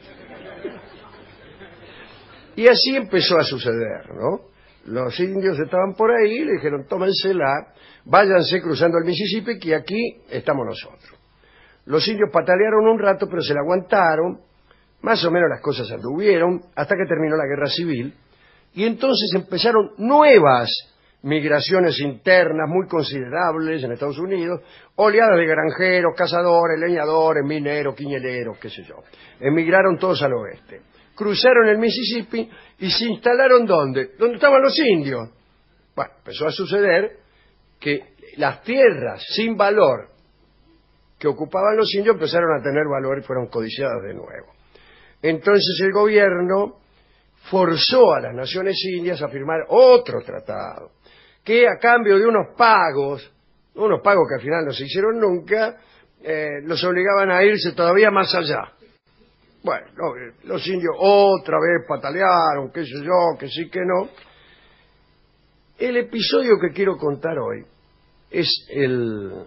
Y así empezó a suceder, ¿no? Los indios estaban por ahí, le dijeron, tómensela, váyanse cruzando el Mississippi, que aquí estamos nosotros. Los indios patalearon un rato, pero se la aguantaron, más o menos las cosas anduvieron, hasta que terminó la guerra civil, y entonces empezaron nuevas migraciones internas muy considerables en Estados Unidos, oleadas de granjeros, cazadores, leñadores, mineros, quiñeleros, qué sé yo. Emigraron todos al oeste. cruzaron el Mississippi y se instalaron ¿dónde? ¿Dónde estaban los indios? Bueno, empezó a suceder que las tierras sin valor que ocupaban los indios empezaron a tener valor y fueron codiciadas de nuevo. Entonces el gobierno forzó a las naciones indias a firmar otro tratado, que a cambio de unos pagos que al final no se hicieron nunca, los obligaban a irse todavía más allá. Bueno, los indios otra vez patalearon, qué sé yo, que sí, que no. El episodio que quiero contar hoy es el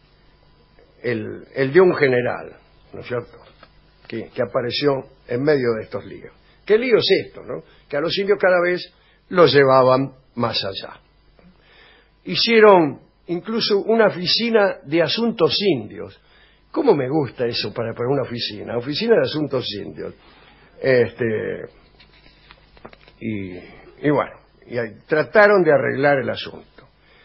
de un general, ¿no es cierto?, que apareció en medio de estos líos. ¿Qué lío es esto, no? Que a los indios cada vez los llevaban más allá. Hicieron incluso una oficina de asuntos indios. ¿Cómo me gusta eso para una oficina? Oficina de asuntos indios. Y bueno, trataron de arreglar el asunto.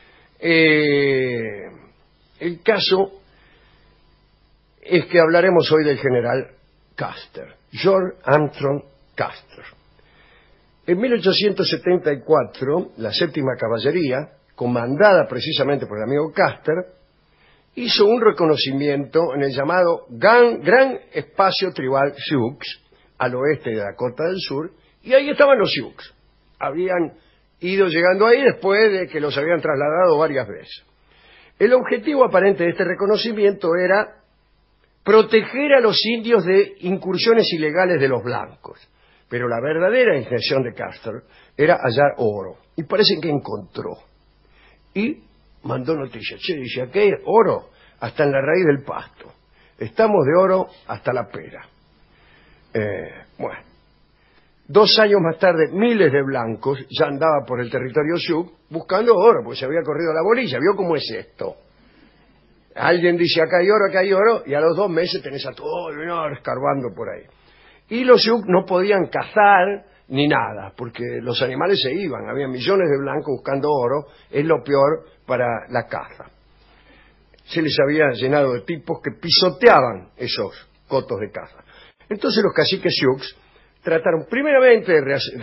El caso es que hablaremos hoy del general Custer, George Armstrong Custer. En 1874, la séptima caballería, comandada precisamente por el amigo Custer, hizo un reconocimiento en el llamado Gran Espacio Tribal Sioux, al oeste de Dakota del Sur, y ahí estaban los Sioux. Habían ido llegando ahí después de que los habían trasladado varias veces. El objetivo aparente de este reconocimiento era proteger a los indios de incursiones ilegales de los blancos. Pero la verdadera intención de Custer era hallar oro. Y parece que encontró. Y mandó noticias. Dice, aquí hay oro hasta en la raíz del pasto. Estamos de oro hasta la pera. Bueno. 2 años más tarde, miles de blancos ya andaban por el territorio Sioux buscando oro, porque se había corrido la bolilla. ¿Vio cómo es esto? Alguien dice, acá hay oro, y a los 2 meses tenés a todo el mundo escarbando por ahí. Y los Sioux no podían cazar ni nada, porque los animales se iban. Había millones de blancos buscando oro, es lo peor para la caza. Se les había llenado de tipos que pisoteaban esos cotos de caza. Entonces los caciques Sioux trataron primeramente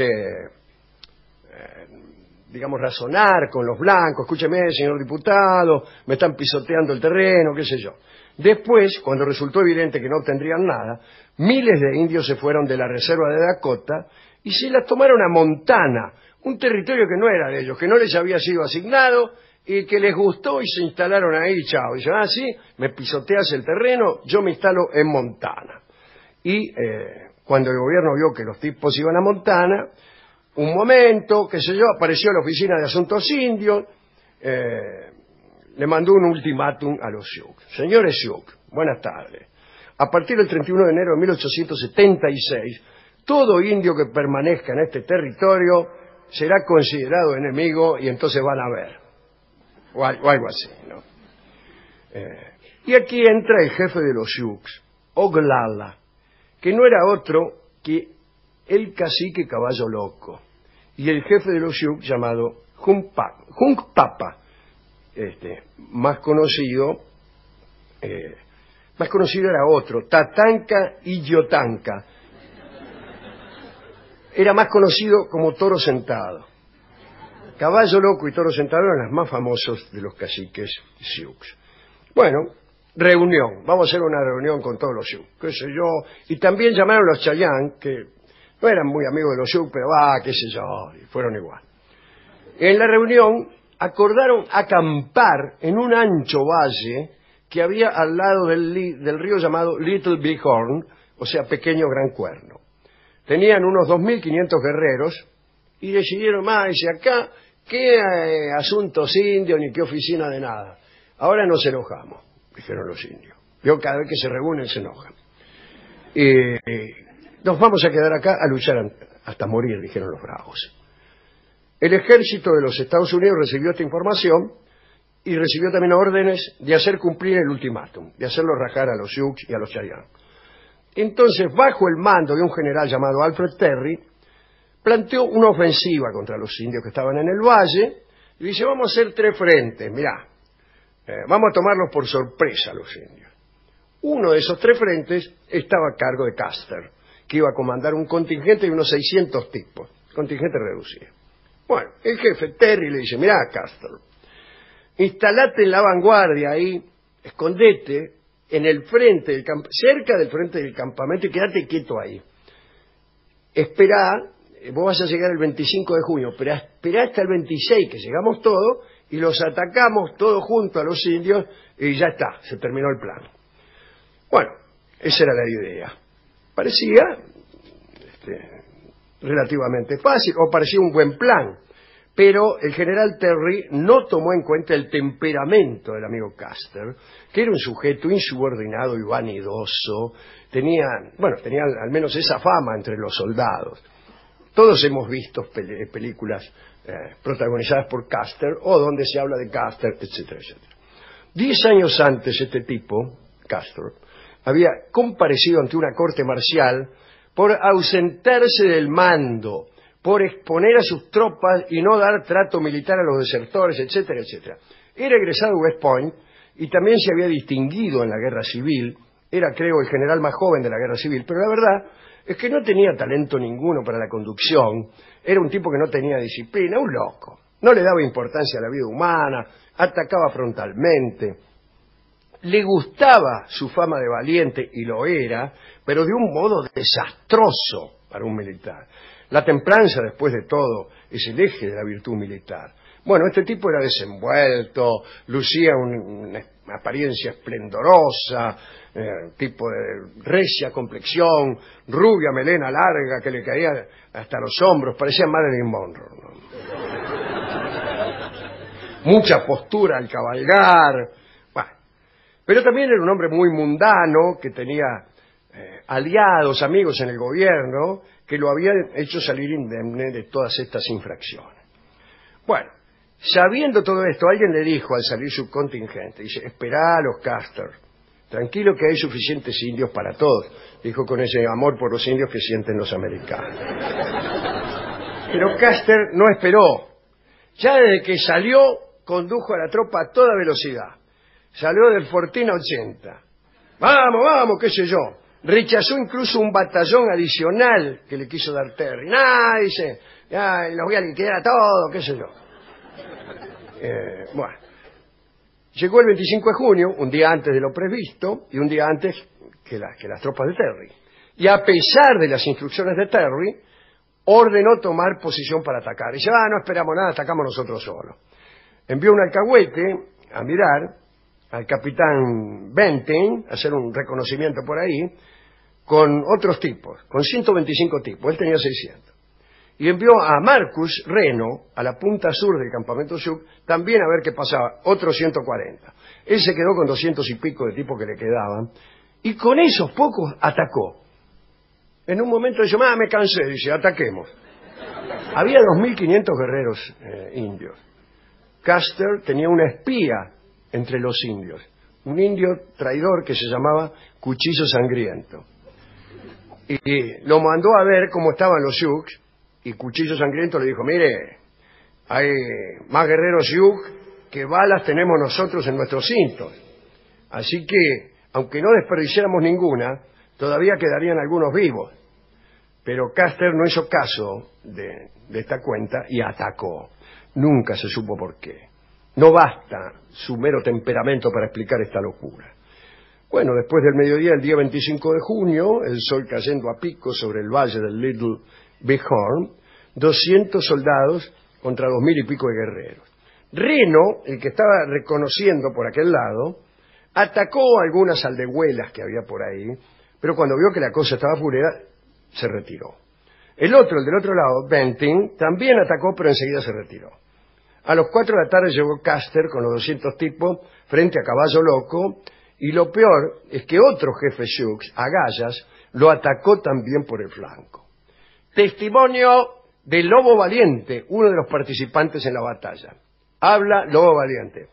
digamos, razonar con los blancos. Escúcheme, señor diputado, me están pisoteando el terreno, qué sé yo. Después, cuando resultó evidente que no obtendrían nada, miles de indios se fueron de la reserva de Dakota y se las tomaron a Montana, un territorio que no era de ellos, que no les había sido asignado y que les gustó y se instalaron ahí, chao. Y dicen, sí, me pisoteas el terreno, yo me instalo en Montana. Y cuando el gobierno vio que los tipos iban a Montana, un momento, qué sé yo, apareció la Oficina de Asuntos Indios, le mandó un ultimátum a los Sioux. Señores Sioux, buenas tardes. A partir del 31 de enero de 1876, todo indio que permanezca en este territorio será considerado enemigo y entonces van a ver. O algo así, ¿no? Y aquí entra el jefe de los Sioux, Oglala, que no era otro que el cacique Caballo Loco, y el jefe de los Sioux llamado Hunkpapa, más conocido era otro, Tatanka y Yotanka. Era más conocido como Toro Sentado. Caballo Loco y Toro Sentado eran los más famosos de los caciques Sioux. Bueno, reunión, vamos a hacer una reunión con todos los Sioux, qué sé yo, y también llamaron los Chayán, que no eran muy amigos de los Sioux, pero qué sé yo, y fueron igual. En la reunión acordaron acampar en un ancho valle que había al lado del río llamado Little Bighorn, o sea, Pequeño Gran Cuerno. Tenían unos 2.500 guerreros y decidieron, dice, acá, qué asuntos indios ni qué oficina de nada. Ahora nos enojamos, dijeron los indios. Yo cada vez que se reúnen se enojan. Nos vamos a quedar acá a luchar hasta morir, dijeron los bravos. El ejército de los Estados Unidos recibió esta información y recibió también órdenes de hacer cumplir el ultimátum, de hacerlo rajar a los Sioux y a los Cheyenne. Entonces, bajo el mando de un general llamado Alfred Terry, planteó una ofensiva contra los indios que estaban en el valle y dice, vamos a hacer 3 frentes, mirá, vamos a tomarlos por sorpresa a los indios. Uno de esos 3 frentes estaba a cargo de Custer, que iba a comandar un contingente de unos 600 tipos, contingente reducido. Bueno, el jefe Terry le dice, mirá, Castor, instalate en la vanguardia ahí, escondete en el frente del cerca del frente del campamento y quédate quieto ahí. Esperá, vos vas a llegar el 25 de junio, pero esperá hasta el 26 que llegamos todos y los atacamos todos juntos a los indios y ya está, se terminó el plan. Bueno, esa era la idea. Parecía relativamente fácil o parecía un buen plan, pero el general Terry no tomó en cuenta el temperamento del amigo Custer, que era un sujeto insubordinado y vanidoso, tenía al menos esa fama entre los soldados. Todos hemos visto películas protagonizadas por Custer o donde se habla de Custer, etcétera, etcétera. 10 años antes este tipo, Custer, había comparecido ante una corte marcial por ausentarse del mando, por exponer a sus tropas y no dar trato militar a los desertores, etcétera, etcétera. Era egresado de West Point y también se había distinguido en la guerra civil, era creo el general más joven de la guerra civil, pero la verdad es que no tenía talento ninguno para la conducción, era un tipo que no tenía disciplina, un loco, no le daba importancia a la vida humana, atacaba frontalmente, le gustaba su fama de valiente, y lo era, pero de un modo desastroso para un militar. La templanza, después de todo, es el eje de la virtud militar. Bueno, este tipo era desenvuelto, lucía una apariencia esplendorosa, tipo de recia complexión, rubia melena larga que le caía hasta los hombros, parecía Marilyn Monroe, ¿no? Mucha postura al cabalgar, bueno, pero también era un hombre muy mundano, que tenía aliados, amigos en el gobierno, que lo habían hecho salir indemne de todas estas infracciones. Bueno, sabiendo todo esto, alguien le dijo al salir su contingente, dice, esperá a los Custer, tranquilo que hay suficientes indios para todos, dijo con ese amor por los indios que sienten los americanos. Pero Custer no esperó, ya desde que salió, condujo a la tropa a toda velocidad, salió del Fortín a 80, vamos, qué sé yo, rechazó incluso un batallón adicional que le quiso dar Terry, dice, ya, los voy a liquidar a todos, qué sé yo. Bueno, llegó el 25 de junio, un día antes de lo previsto y un día antes que las tropas de Terry. Y a pesar de las instrucciones de Terry, ordenó tomar posición para atacar. Dice, no esperamos nada, atacamos nosotros solos. Envió un alcahuete a mirar al capitán Benton, a hacer un reconocimiento por ahí, con otros tipos, con 125 tipos, él tenía 600. Y envió a Marcus Reno, a la punta sur del campamento Sioux, también a ver qué pasaba, otros 140. Él se quedó con 200 y pico de tipos que le quedaban, y con esos pocos atacó. En un momento dice, me cansé, dice, ataquemos. Había 2.500 guerreros indios. Custer tenía una espía entre los indios, un indio traidor que se llamaba Cuchillo Sangriento. Y lo mandó a ver cómo estaban los Sioux, y Cuchillo Sangriento le dijo, mire, hay más guerreros Sioux que balas tenemos nosotros en nuestros cintos. Así que, aunque no desperdiciáramos ninguna, todavía quedarían algunos vivos. Pero Custer no hizo caso de esta cuenta y atacó. Nunca se supo por qué. No basta su mero temperamento para explicar esta locura. Bueno, después del mediodía, el día 25 de junio, el sol cayendo a pico sobre el valle del Little Bighorn, 200 soldados contra 2.000 y pico de guerreros. Reno, el que estaba reconociendo por aquel lado, atacó algunas aldehuelas que había por ahí, pero cuando vio que la cosa estaba furera, se retiró. El del otro lado, Benton, también atacó, pero enseguida se retiró. A las 4 de la tarde llegó Custer con los 200 tipos frente a Caballo Loco, y lo peor es que otro jefe Sioux, Agallas, lo atacó también por el flanco. Testimonio de Lobo Valiente, uno de los participantes en la batalla. Habla Lobo Valiente.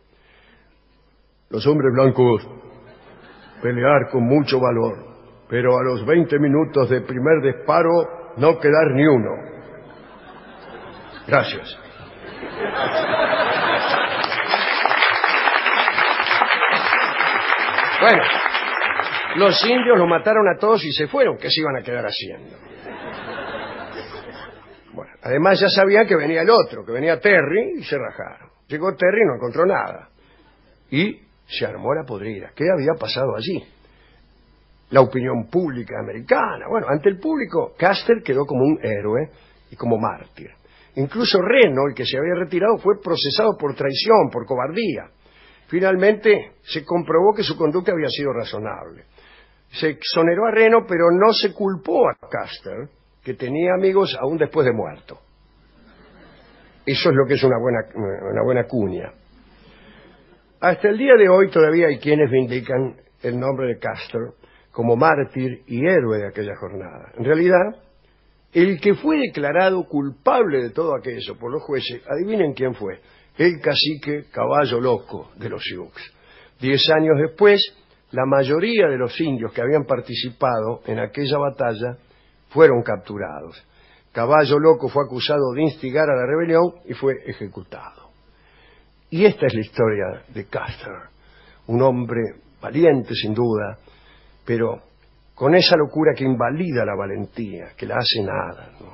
Los hombres blancos pelear con mucho valor, pero a los 20 minutos de primer disparo no quedar ni uno. Gracias. Bueno, Los indios los mataron a todos y se fueron. ¿Qué se iban a quedar haciendo? Bueno, además ya sabían que venía el otro, que venía Terry, y se rajaron. Llegó Terry y no encontró nada. Y se armó la podrida. ¿Qué había pasado allí? La opinión pública americana. Bueno, ante el público, Custer quedó como un héroe y como mártir. Incluso Reno, el que se había retirado, fue procesado por traición, por cobardía. Finalmente se comprobó que su conducta había sido razonable. Se exoneró a Reno, pero no se culpó a Custer, que tenía amigos aún después de muerto. Eso es lo que es una buena cuña. Hasta el día de hoy todavía hay quienes vindican el nombre de Custer como mártir y héroe de aquella jornada. En realidad, el que fue declarado culpable de todo aquello por los jueces, adivinen quién fue, el cacique Caballo Loco de los Sioux. 10 años después, la mayoría de los indios que habían participado en aquella batalla fueron capturados. Caballo Loco fue acusado de instigar a la rebelión y fue ejecutado. Y esta es la historia de Custer, un hombre valiente sin duda, pero con esa locura que invalida la valentía, que la hace nada, ¿no?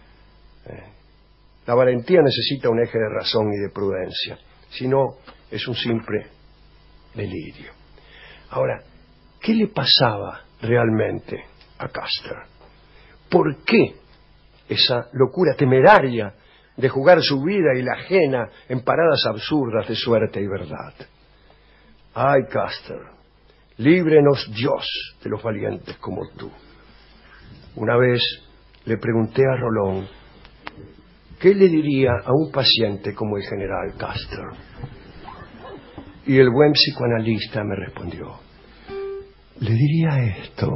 La valentía necesita un eje de razón y de prudencia, si no es un simple delirio. Ahora, ¿qué le pasaba realmente a Custer? ¿Por qué esa locura temeraria de jugar su vida y la ajena en paradas absurdas de suerte y verdad? ¡Ay, Custer! Líbrenos Dios de los valientes como tú. Una vez le pregunté a Rolón, ¿qué le diría a un paciente como el general Custer? Y el buen psicoanalista me respondió, le diría esto.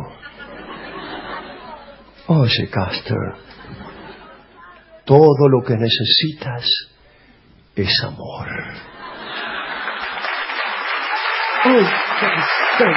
Oye, Custer, todo lo que necesitas es amor. Oh, Custer.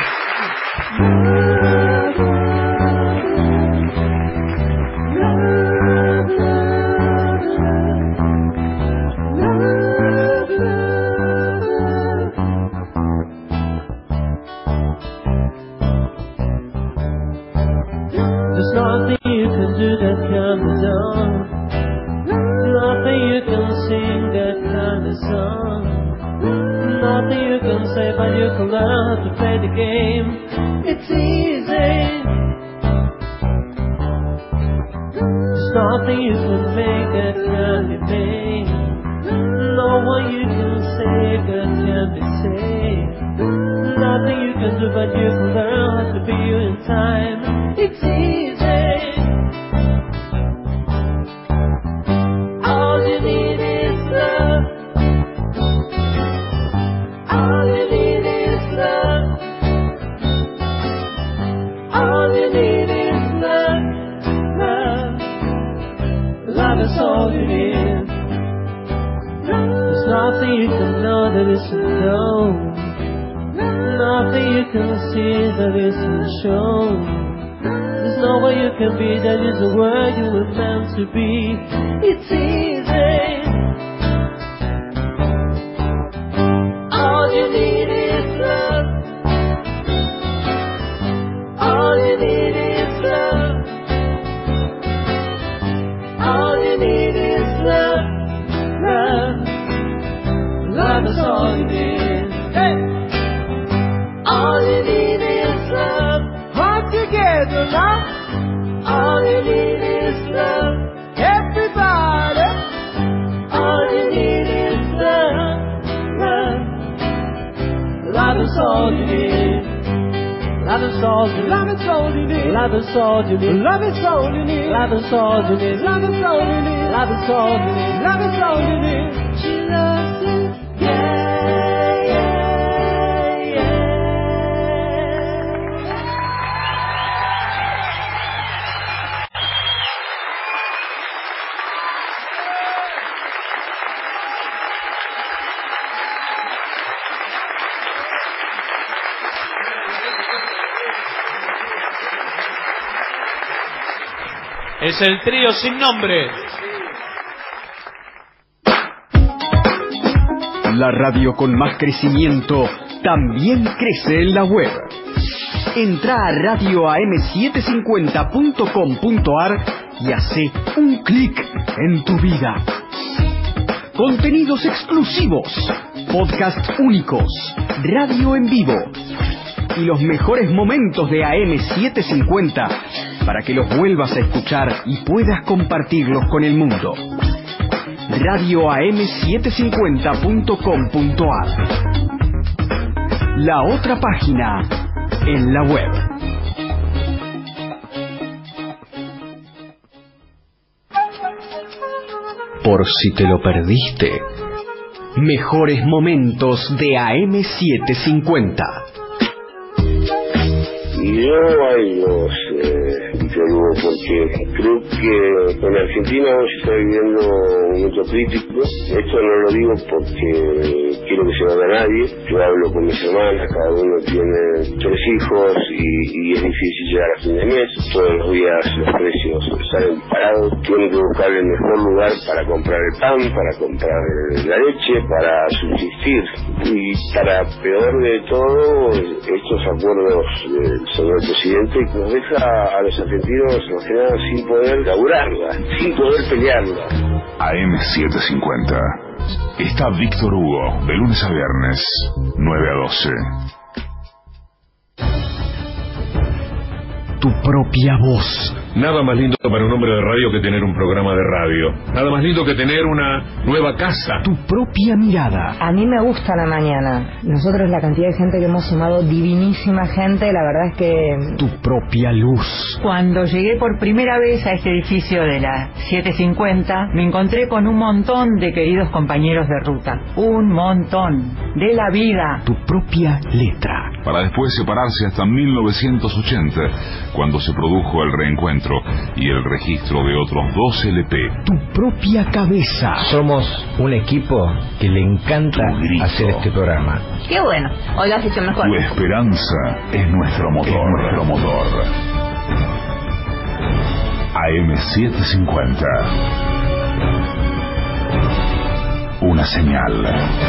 There's nothing you can do that can be done. Nothing you can sing that kind of song. Nothing you can say, but you can learn how to play the game. It's easy. There's nothing you can make that can be made. No one you can save that can be saved. Nothing you can do, but you can learn how to be you in time. It's easy. All you need is love. All you need is love. All you need is love. Love. Love is all you need. There's nothing you can know that isn't known. Nothing you can see that isn't shown. There's no way you can be that isn't where you were meant to be. It's easy. All you need is love. All you need is love. All you need is love. Love. Love is all you need. Hey. All you need is love. All together now. All you need is love. Everybody. All you need is love. Love. Love is all you need. Love is all you need. Love is all you need. Love is all you need. Love is all you need. Love is all you need. Love is all you need. Love is all you need. Love is all you need. She loves you. Yeah. Es el trío sin nombre. La radio con más crecimiento también crece en la web. Entrá a radioam750.com.ar y hacé un clic en tu vida. Contenidos exclusivos, podcast únicos, radio en vivo y los mejores momentos de AM750 para que los vuelvas a escuchar y puedas compartirlos con el mundo. radioam750.com.ar. La otra página en la web. Por si te lo perdiste, mejores momentos de AM750. Yo ahí los interrogo porque creo que en Argentina hoy se está viviendo un momento crítico. Esto no lo digo porque quiero que se vaya nadie. Yo hablo con mis hermanas, cada uno tiene 3 hijos y es difícil llegar a fin de mes. Todos los días los precios salen disparados. Tienen que buscar el mejor lugar para comprar el pan, para comprar la leche, para subsistir. Y para peor de todo, estos acuerdos del señor presidente nos deja a los argentinos más que nada sin poder laburarla, sin poder pelearla. AM750. Está Víctor Hugo, de lunes a viernes, 9 a 12. Tu propia voz. Nada más lindo para un hombre de radio que tener un programa de radio. Nada más lindo que tener una nueva casa. Tu propia mirada. A mí me gusta la mañana. Nosotros, la cantidad de gente que hemos sumado, divinísima gente, la verdad es que... Tu propia luz. Cuando llegué por primera vez a este edificio de la 750, me encontré con un montón de queridos compañeros de ruta. Un montón. De la vida. Tu propia letra. Para después separarse hasta 1980, cuando se produjo el reencuentro y el registro de otros 2 LP. Tu propia cabeza. Somos un equipo que le encanta hacer este programa. Qué bueno, hoy lo has hecho mejor. Tu esperanza es nuestro motor. AM750. Una señal.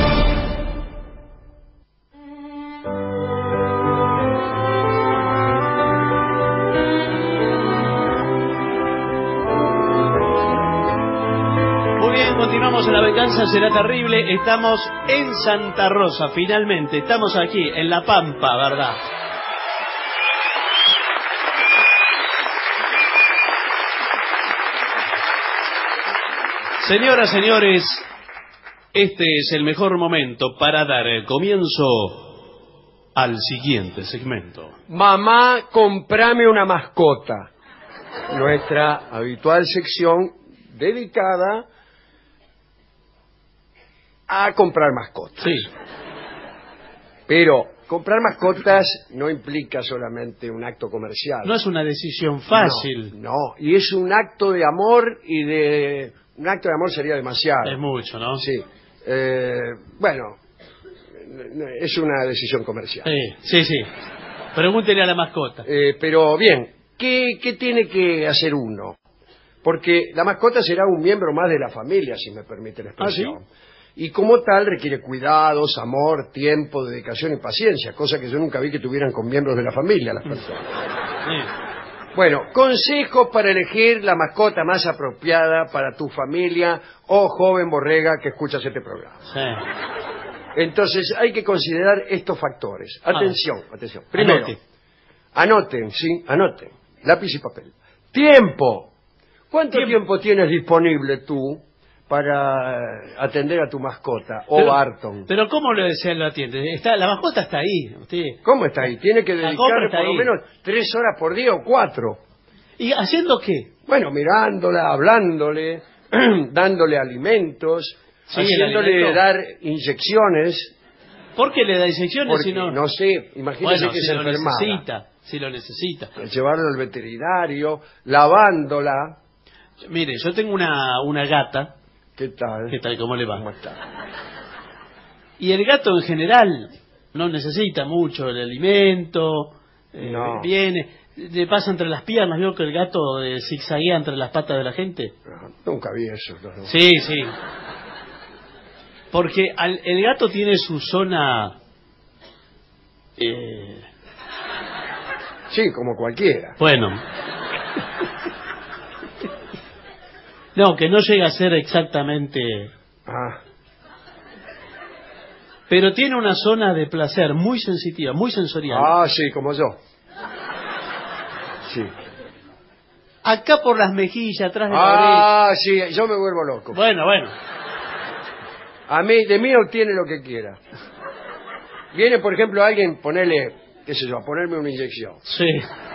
Continuamos en La Venganza Será Terrible. Estamos en Santa Rosa, finalmente. Estamos aquí, en La Pampa, ¿verdad? Señoras, señores, este es el mejor momento para dar el comienzo al siguiente segmento. Mamá, comprame una mascota. Nuestra habitual sección dedicada a comprar mascotas. Sí. Pero comprar mascotas no implica solamente un acto comercial. No es una decisión fácil. No, y es un acto de amor un acto de amor sería demasiado. Es mucho, ¿no? Sí. Bueno, es una decisión comercial. Sí. Pregúntele a la mascota. Pero bien, ¿qué tiene que hacer uno? Porque la mascota será un miembro más de la familia, si me permite la expresión. ¿Ah, sí? Y como tal requiere cuidados, amor, tiempo, dedicación y paciencia, cosa que yo nunca vi que tuvieran con miembros de la familia las personas. Sí. Bueno, consejos para elegir la mascota más apropiada para tu familia o joven borrega que escuchas este programa. Sí. Entonces hay que considerar estos factores. Atención. Primero, anoten. Lápiz y papel. Tiempo. ¿Cuánto tiempo tienes disponible tú para atender a tu mascota, Barton? Pero ¿cómo lo atiende? La mascota está ahí. Usted... ¿Cómo está ahí? Tiene que dedicarle por lo menos 3 horas por día o 4. ¿Y haciendo qué? Bueno, mirándola, hablándole, dándole alimentos, haciéndole dar inyecciones. ¿Por qué le da inyecciones si no? No sé, imagínese que se enfermara. Si lo necesita. Llevarla al veterinario, lavándola. Mire, yo tengo una gata. ¿Qué tal? ¿Cómo le va? ¿Cómo está? Y el gato en general no necesita mucho el alimento. No. Viene, le pasa entre las piernas. ¿Vio que el gato zigzaguea entre las patas de la gente? Nunca vi eso. No. Sí. Porque el gato tiene su zona Sí, como cualquiera. Bueno. No, que no llega a ser exactamente... Pero tiene una zona de placer muy sensitiva, muy sensorial. Ah, sí, como yo. Sí. Acá por las mejillas, atrás de la oreja. Ah, sí, yo me vuelvo loco. Bueno. A mí, de mí obtiene lo que quiera. Viene, por ejemplo, alguien, ponerle, qué sé yo, a ponerme una inyección. Sí.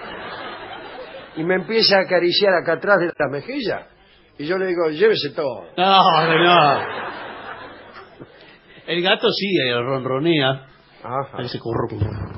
Y me empieza a acariciar acá atrás de la mejilla. Y yo le digo, llévese todo. No. El gato sí, ronronea. Ajá. Ese curro.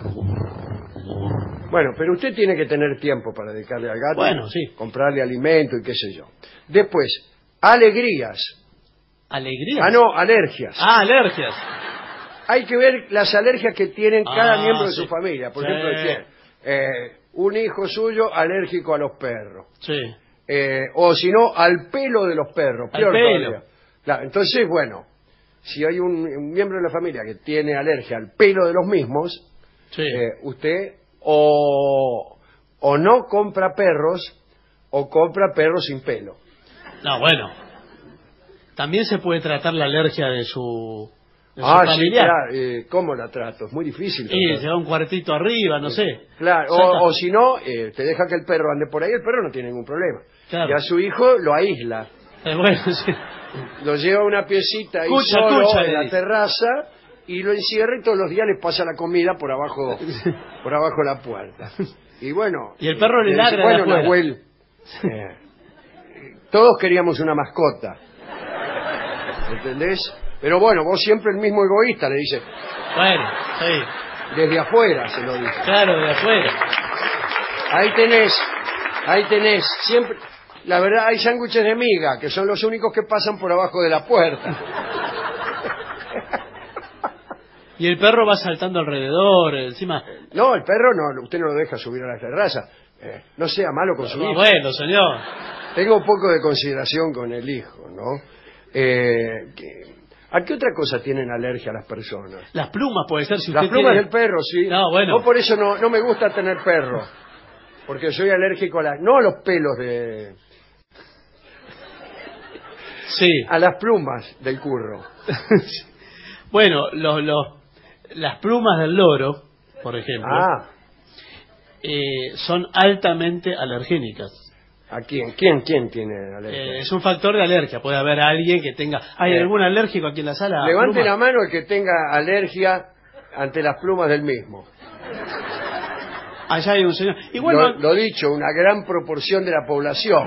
Bueno, pero usted tiene que tener tiempo para dedicarle al gato. Bueno, sí. Comprarle alimento y qué sé yo. Después, alegrías. ¿Alegrías? Ah, no, alergias. Alergias. Hay que ver las alergias que tienen cada miembro de sí. su familia. Por Sí. ejemplo, un hijo suyo alérgico a los perros. Sí. O si no, al pelo de los perros. Al Peor pelo. todavía. Claro, entonces, bueno, si hay un miembro de la familia que tiene alergia al pelo de los mismos, Sí. Usted o no compra perros o compra perros sin pelo. No, bueno. También se puede tratar la alergia de su Sí, familiar. claro. ¿Cómo la trato? Es muy difícil. Sí, se va un cuartito arriba, no sé. Claro, o si no, te deja que el perro ande por ahí, el perro no tiene ningún problema. Claro. Y a su hijo lo aísla. Bueno, sí. Lo lleva a una piecita ahí solo en la terraza y lo encierra y todos los días le pasa la comida por abajo de la puerta. Y bueno... Y el perro le ladra bueno, de afuera. Nahuel, todos queríamos una mascota. ¿Entendés? Pero bueno, vos siempre el mismo egoísta, le dice. Bueno, sí. Desde afuera se lo dice. Claro, de afuera. Ahí tenés. Siempre... La verdad, hay sándwiches de miga, que son los únicos que pasan por abajo de la puerta. Y el perro va saltando alrededor, encima... No, el perro no, usted no lo deja subir a la terraza. No sea malo con su hijo. Bueno, señor. Tengo un poco de consideración con el hijo, ¿no? ¿A qué otra cosa tienen alergia las personas? Las plumas puede ser, si usted Las plumas tiene... del perro, sí. No, bueno. No, por eso no me gusta tener perro. Porque soy alérgico no a los pelos de... Sí. A las plumas del curro. Bueno, las plumas del loro, por ejemplo, son altamente alergénicas. ¿A quién? ¿Quién tiene alergia? Es un factor de alergia. Puede haber alguien que tenga... ¿Hay algún alérgico aquí en la sala? Levante la mano el que tenga alergia ante las plumas del mismo. Allá hay un señor. Igual lo dicho, una gran proporción de la población.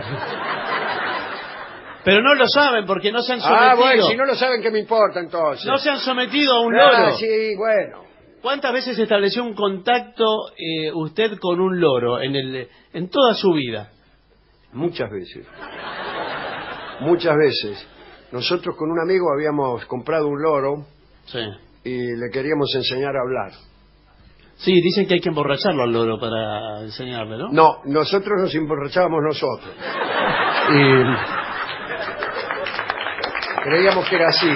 Pero no lo saben porque no se han sometido. Bueno, si no lo saben, ¿qué me importa entonces? No se han sometido a un loro. Sí, bueno. ¿Cuántas veces estableció un contacto usted con un loro en toda su vida? Muchas veces. Muchas veces. Nosotros con un amigo habíamos comprado un loro. Sí. Y le queríamos enseñar a hablar. Sí, dicen que hay que emborracharlo al loro para enseñarle, ¿no? No, nosotros nos emborrachábamos nosotros. Y... creíamos que era así.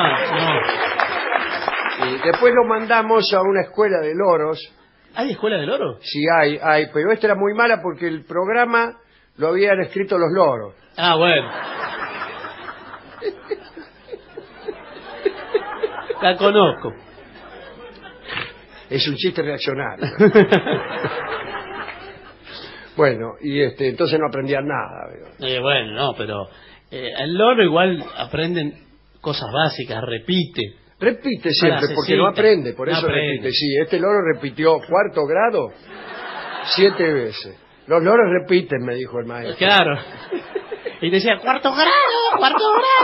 No. Y después lo mandamos a una escuela de loros. ¿Hay escuela de loros? Sí, hay, pero esta era muy mala porque el programa lo habían escrito los loros. Bueno. La conozco. Es un chiste reaccionario. Bueno, y entonces no aprendían nada. Bueno, no, pero el loro igual aprenden cosas básicas, repite. Repite siempre, porque no aprende, por eso repite. Sí, este loro repitió 4º grado 7 veces. Los loros repiten, me dijo el maestro. Claro. Y decía, 4º grado.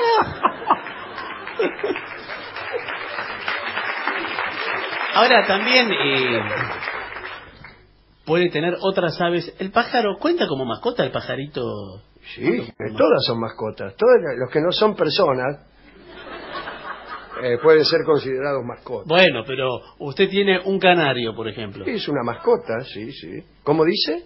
Ahora también puede tener otras aves. ¿El pájaro cuenta como mascota, el pajarito? Sí, todas son mascotas. Todos los que no son personas pueden ser considerados mascotas. Bueno, pero usted tiene un canario, por ejemplo. Sí, es una mascota, sí. ¿Cómo dice?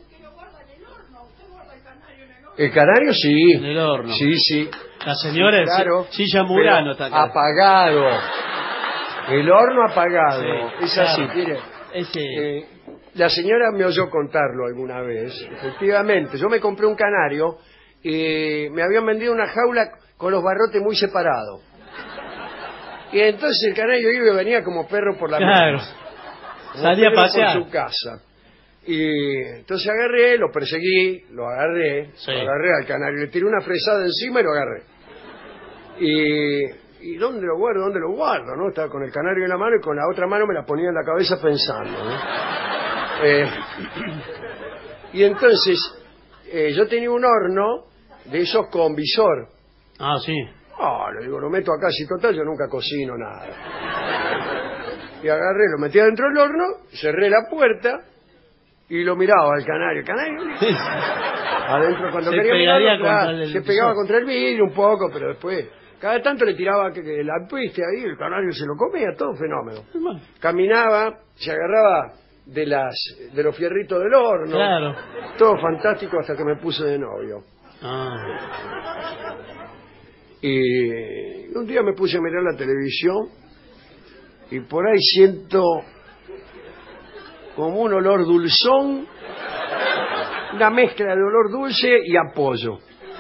El canario sí. En el horno. Sí. La señora sí, claro, Silla Murano está acá. Apagado. El horno apagado. Sí, es así, claro. mire. La señora me oyó contarlo alguna vez. Efectivamente, yo me compré un canario y me habían vendido una jaula con los barrotes muy separados. Y entonces el canario iba y venía como perro por la Claro. casa. Salía a pasear. Por su casa. Y entonces agarré, lo perseguí, lo agarré al canario, le tiré una fresada encima y lo agarré. ¿Y dónde lo guardo? ¿Dónde lo guardo? ¿No? Estaba con el canario en la mano y con la otra mano me la ponía en la cabeza pensando, ¿no? Y entonces yo tenía un horno de esos con visor. Ah, sí. Le digo, lo meto acá, si total yo nunca cocino nada. Y agarré, lo metí adentro del horno, cerré la puerta y lo miraba al canario. El canario adentro cuando Se quería pegaría mirarlo, claro, contra el se pegaba visor. contra el vidrio un poco, pero después cada tanto le tiraba que la piste ahí, el canario se lo comía, todo fenómeno. Caminaba, se agarraba de los fierritos del horno. Claro. Todo fantástico hasta que me puse de novio. Y un día me puse a mirar la televisión y por ahí siento como un olor dulzón, una mezcla de olor dulce y a pollo.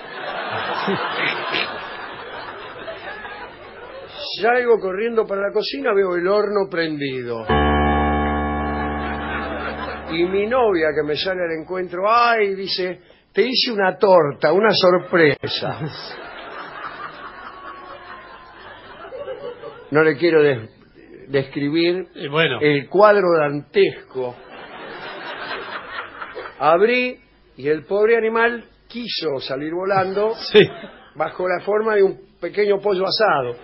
Salgo corriendo para la cocina, veo el horno prendido. Y mi novia que me sale al encuentro, dice, te hice una torta, una sorpresa. No le quiero describir el cuadro dantesco. Abrí y el pobre animal quiso salir volando bajo la forma de un pequeño pollo asado.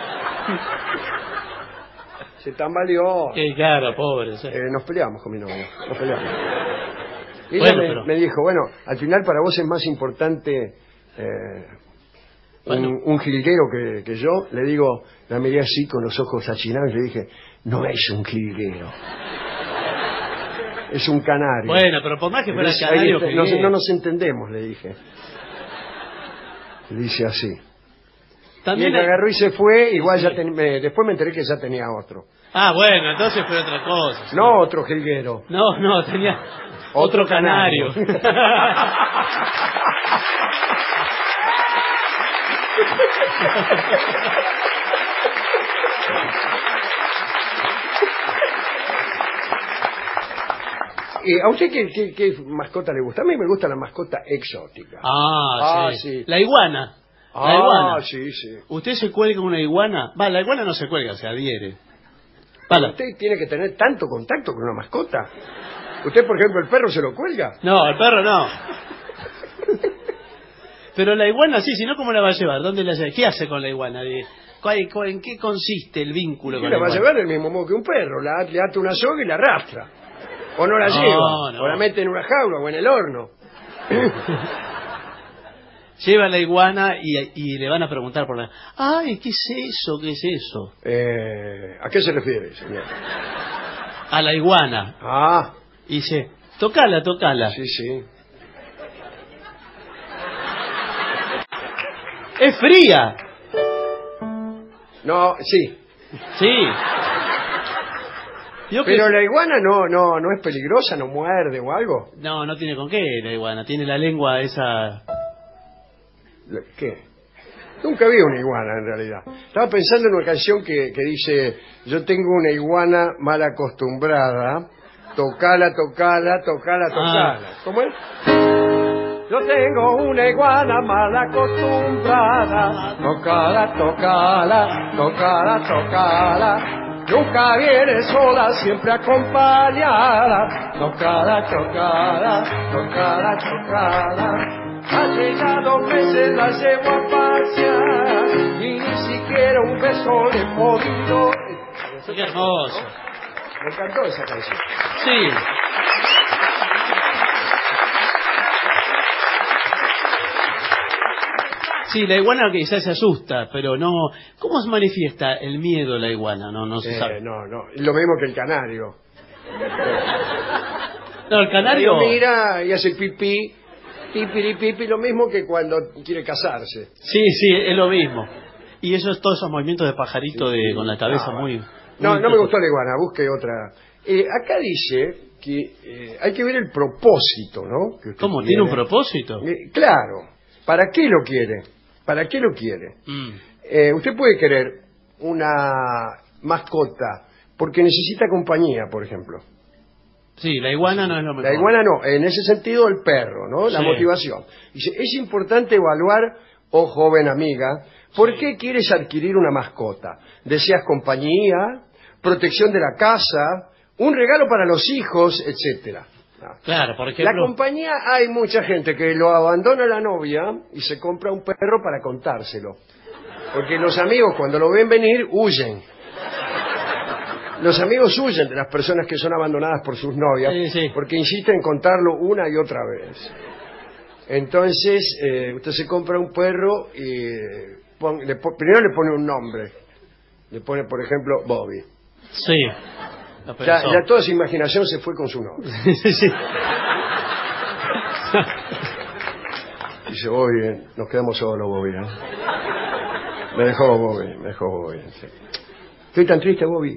Se tambaleó. Claro, pobre. Sí. Nos peleamos con mi novia. Nos peleamos. Y ella me dijo, bueno, al final para vos es más importante un jilguero que yo. Le digo, la miré así con los ojos achinados y le dije, no es un jilguero. Es un canario. Bueno, pero por más que fuera canario... No nos entendemos, le dije. Le dice así. También y él agarró y se fue, igual después me enteré que ya tenía otro. Bueno, entonces fue otra cosa. Sí. No otro jilguero. No, tenía otro canario. ¿A usted qué mascota le gusta? A mí me gusta la mascota exótica. Sí. La iguana. La iguana. Sí. ¿Usted se cuelga una iguana? La iguana no se cuelga, se adhiere. Usted tiene que tener tanto contacto con una mascota. ¿Usted, por ejemplo, el perro se lo cuelga? No, el perro no. Pero la iguana sí, si no, ¿cómo la va a llevar? ¿Dónde la lleva? ¿Qué hace con la iguana? ¿En qué consiste el vínculo con la iguana? La va a llevar del mismo modo que un perro. Le ata una soga y la arrastra. O no la lleva. O la mete en una jaula o en el horno. Lleva la iguana y le van a preguntar por la... ¿qué es eso? ¿Qué es eso? ¿A qué se refiere, señor? A la iguana. Y dice, tocala. Sí. ¡Es fría! No, sí. Pero la iguana no es peligrosa, no muerde o algo. No tiene con qué la iguana. Tiene la lengua esa... ¿Qué? Nunca vi una iguana en realidad. Estaba pensando en una canción que dice, yo tengo una iguana mal acostumbrada, tocala. ¿Cómo es? Yo tengo una iguana mal acostumbrada, tocala. Nunca viene sola, siempre acompañada, tocala. Hace ya 2 meses la llevo a pasear y ni siquiera un beso le he podido. ¡Qué hermoso! Me encantó esa canción. Sí. Sí, la iguana quizás se asusta, pero no... ¿Cómo se manifiesta el miedo la iguana? No se sabe. No. Lo mismo que el canario. No, el canario... mira y hace pipí, lo mismo que cuando quiere casarse. Sí, es lo mismo. Y todos esos movimientos de pajarito con la cabeza muy... No me gustó la iguana, busque otra. Acá dice que hay que ver el propósito, ¿no? ¿Cómo? ¿Tiene un propósito? Claro. ¿Para qué lo quiere? ¿Para qué lo quiere? Usted puede querer una mascota porque necesita compañía, por ejemplo. Sí, la iguana no es lo mejor. La iguana no, en ese sentido el perro, ¿no? La motivación. Dice, es importante evaluar, oh joven amiga, ¿por qué quieres adquirir una mascota? ¿Deseas compañía, protección de la casa, un regalo para los hijos, etcétera? Claro, por ejemplo... La compañía, hay mucha gente que lo abandona a la novia y se compra un perro para contárselo. Porque los amigos, cuando lo ven venir, huyen. Los amigos huyen de las personas que son abandonadas por sus novias, porque insisten en contarlo una y otra vez. Entonces, usted se compra un perro y primero le pone un nombre. Le pone, por ejemplo, Bobby. Sí. Ya toda su imaginación se fue con su nombre. Dice, Bobby, nos quedamos solos, Bobby. Me dejó Bobby. Sí. Estoy tan triste, Bobby.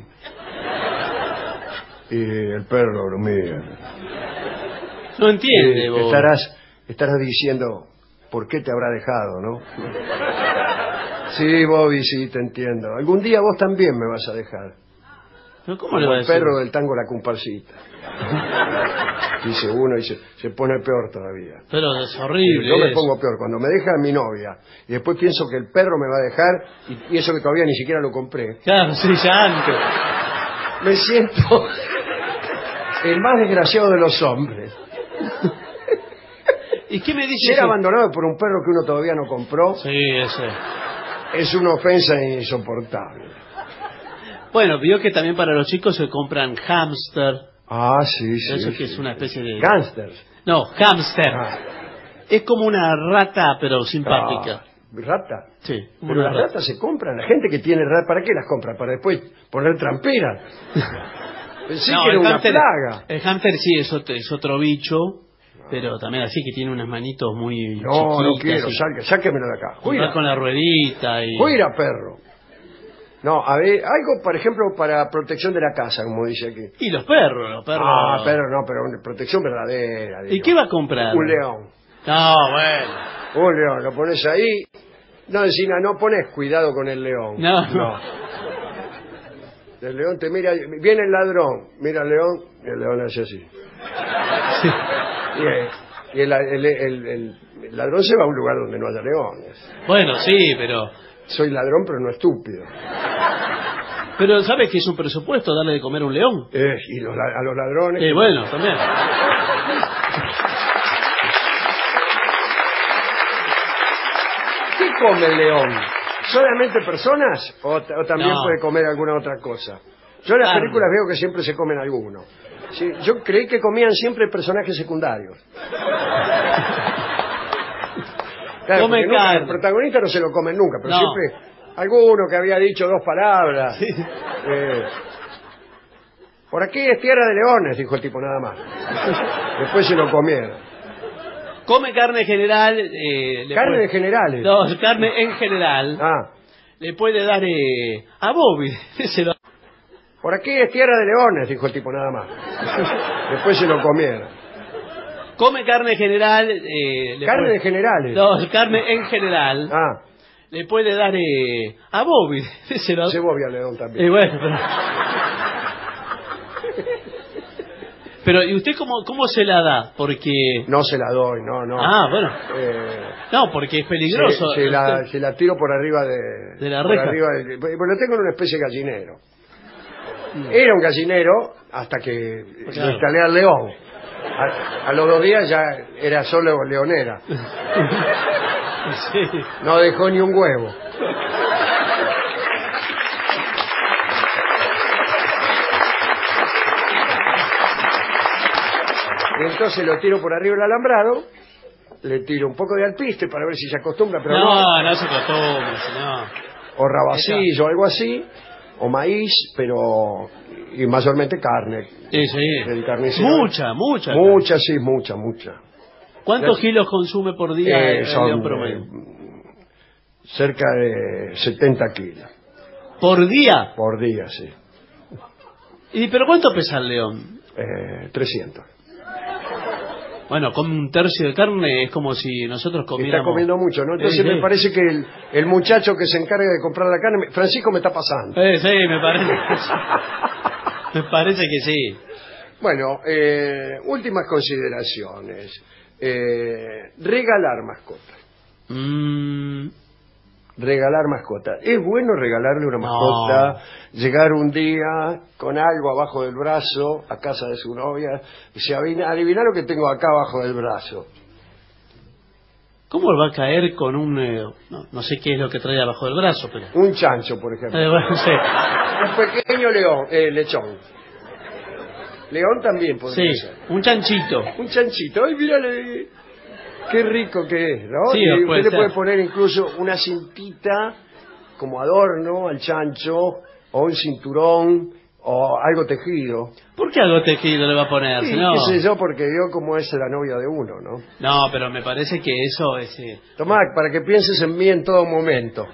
Y el perro lo mira. No entiende, Bobby. Estarás diciendo, ¿por qué te habrá dejado, no? Sí, Bobby, sí, te entiendo. Algún día vos también me vas a dejar. ¿Pero cómo le va a decir? El perro del tango La Comparsita. Dice uno y se pone peor todavía. Pero es horrible. Yo me pongo peor. Cuando me deja mi novia y después pienso que el perro me va a dejar y eso que todavía ni siquiera lo compré. Claro, sí, ya antes. Me siento el más desgraciado de los hombres. ¿Y qué me dice? Ser abandonado por un perro que uno todavía no compró. Sí, ese. Es una ofensa insoportable. Bueno, vio que también para los chicos se compran hámster. Ah, sí. Eso que es una especie de... Gánsters. No, hámster. Es como una rata, pero simpática. ¿Rata? Sí. Pero las ratas se compran. La gente que tiene rata, ¿para qué las compra? Para después poner tramperas. Pensé que era una plaga. El hámster sí es otro bicho, pero también así que tiene unas manitos muy chiquitas. No quiero, sáquemelo de acá. Juega con la ruedita y... Fuera, perro. No, a ver, algo, por ejemplo, para protección de la casa, como dice aquí. Y los perros. Ah, perros no, pero protección verdadera. Digo. ¿Y qué va a comprar? Un león. No, bueno. Un león, lo pones ahí. No, encima, no pones cuidado con el león. No. El león te mira, viene el ladrón, mira al león, y el león hace así. Sí. Y el ladrón se va a un lugar donde no haya leones. Bueno, sí, pero... Soy ladrón, pero no estúpido. Pero ¿sabes que es un presupuesto darle de comer a un león? Y a los ladrones... bueno, también. ¿Qué come el león? ¿Solamente personas? ¿O también puede comer alguna otra cosa? Yo en las películas veo que siempre se comen alguno. Sí, yo creí que comían siempre personajes secundarios. Claro, el protagonista no se lo comen nunca, pero siempre alguno que había dicho 2 palabras. Sí. Por aquí es tierra de leones, dijo el tipo nada más. Después se lo comieron. Come carne general. ¿Carne en general? No, carne en general. Le puede dar a Bobby. Por aquí es tierra de leones, dijo el tipo nada más. Después se lo comieron. Come carne general. ¿Carne en general? No, carne en general. Le puede dar a Bobby. Se Bobby al león también. Bueno, pero ¿y usted cómo se la da? Porque... No se la doy, no. Bueno. No, porque es peligroso. Se la tiro por arriba de la reja. Porque lo tengo en una especie de gallinero. Era un gallinero hasta que lo instalé al león. A los 2 días ya era solo leonera. Sí. No dejó ni un huevo. Y entonces lo tiro por arriba del alambrado, le tiro un poco de alpiste para ver si se acostumbra, pero no se acostumbra, no. O rabacillo o algo así, o maíz, pero y mayormente carne. Sí. Mucha. Mucha. ¿Cuántos kilos consume por día son promedio? Cerca de 70 kilos. ¿Por día? Por día, sí. ¿Pero cuánto pesa el león? 300. Bueno, come un tercio de carne, es como si nosotros comiéramos... Está comiendo mucho, ¿no? Entonces me parece que el muchacho que se encarga de comprar la carne, Francisco me está pasando. Sí, me parece. Me parece que sí. Bueno, últimas consideraciones. Regalar mascotas. Regalar mascotas. ¿Es bueno regalarle una mascota? Llegar un día con algo abajo del brazo a casa de su novia y se adivina lo que tengo acá abajo del brazo. ¿Cómo va a caer con un... no sé qué es lo que trae abajo del brazo, pero... Un chancho, por ejemplo. Bueno, sí. Un pequeño lechón. León también podría ser. Un chanchito. Un chanchito. Ay, mírale. Qué rico que es, ¿no? Sí, y puede usted le ser. puede poner incluso una cintita como adorno al chancho, o un cinturón, o algo tejido. ¿Por qué algo tejido le va a poner? Sí, No. qué sé yo, porque vio cómo es la novia de uno, ¿no? No, pero me parece que eso es... Tomá, para que pienses en mí en todo momento.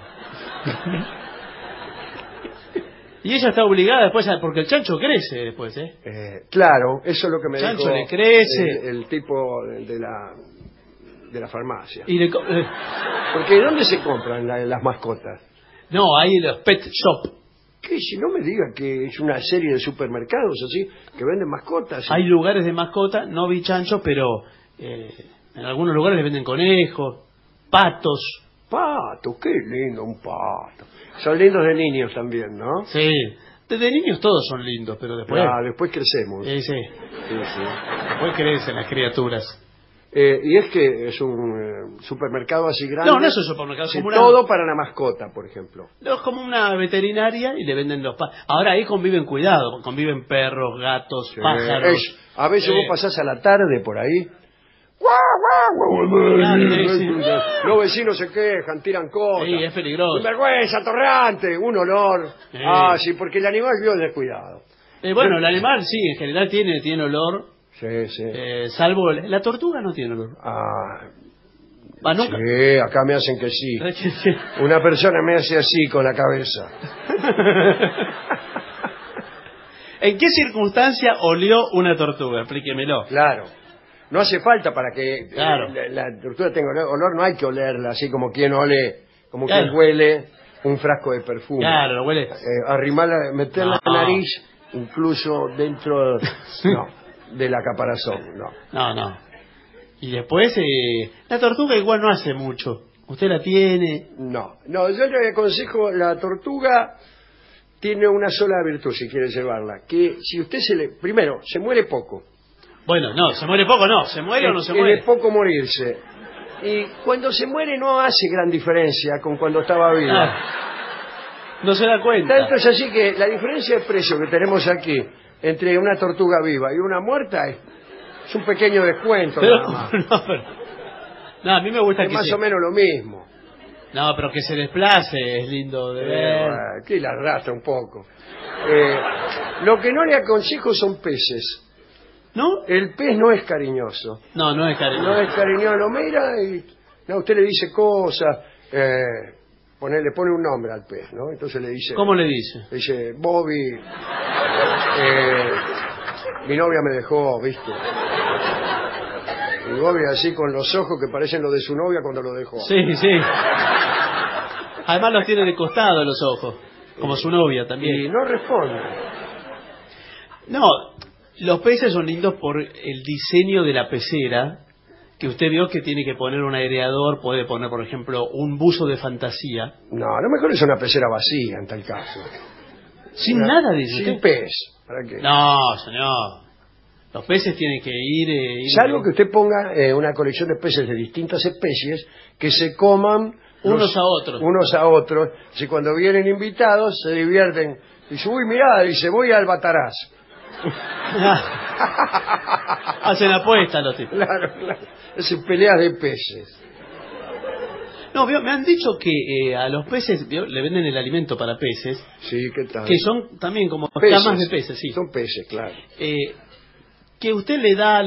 Y ella está obligada después, porque el chancho crece después, ¿eh? Claro, eso es lo que me chancho dijo le crece. el tipo de la farmacia. Y porque ¿dónde se compran las mascotas? No, hay los pet shop. ¿Qué? Si no me diga que es una serie de supermercados así que venden mascotas. Hay lugares de mascota, no vi chancho, pero en algunos lugares le venden conejos, patos. Patos, qué lindo un pato. Son lindos de niños también, ¿no? Sí. De niños todos son lindos, pero después... después crecemos. Sí. Después crecen las criaturas. Y es que es un supermercado así grande. No es un supermercado. Sí, como todo para la mascota, por ejemplo. No, es como una veterinaria y le venden los Ahora ahí conviven conviven perros, gatos, pájaros. A veces vos pasás a la tarde por ahí. Los vecinos se quejan, tiran cosas. Sí, es peligroso. Sinvergüenza, atorrante, un olor. Sí, porque el animal vio descuidado. Bueno, el animal sí, en general tiene olor. Sí. Salvo la tortuga no tiene olor. ¿Nunca? Sí, acá me hacen que sí. Una persona me hace así con la cabeza. ¿En qué circunstancia olió una tortuga? Explíquemelo. Claro. No hace falta para que la tortuga tenga olor, no hay que olerla así como quien quien huele un frasco de perfume. Claro, lo huele. Arrimarla, meter la nariz incluso dentro de la caparazón. No. Y después, la tortuga igual no hace mucho. ¿Usted la tiene? No, yo le aconsejo, la tortuga tiene una sola virtud si quiere llevarla, que si usted primero, se muere poco. Bueno, no, se muere poco, no, se muere o no se muere. Es poco morirse. Y cuando se muere no hace gran diferencia con cuando estaba viva. No se da cuenta. Tanto es así que la diferencia de precio que tenemos aquí entre una tortuga viva y una muerta es un pequeño descuento. No, a mí me gusta es más o menos lo mismo. No, pero que se desplace es lindo de ver. Que la arrastra un poco. Lo que no le aconsejo son peces. ¿No? El pez no es cariñoso. No es cariñoso. No es cariñoso, lo mira y usted le dice cosas, le pone un nombre al pez, ¿no? Entonces le dice... ¿Cómo le dice? Le dice, Bobby, mi novia me dejó, ¿viste? Y Bobby así con los ojos que parecen los de su novia cuando lo dejó. Sí. Además los tiene de costado los ojos, como su novia también. Y no responde. No, los peces son lindos por el diseño de la pecera, que usted vio que tiene que poner un aireador, puede poner, por ejemplo, un buzo de fantasía. No, a lo mejor es una pecera vacía en tal caso. Sin nada, dice usted. Sin pez. ¿Para qué? No, señor. Los peces tienen que ir... Salvo que usted ponga una colección de peces de distintas especies que se coman unos a otros. Si cuando vienen invitados se divierten. Dice, uy, mirá, dice, voy al Bataraz. Hacen apuestas los tipos. Claro. Hacen peleas de peces. No, me han dicho que a los peces le venden el alimento para peces. Sí, ¿qué tal? Que son también como peces. Camas de peces, sí. Son peces, claro. Que usted le da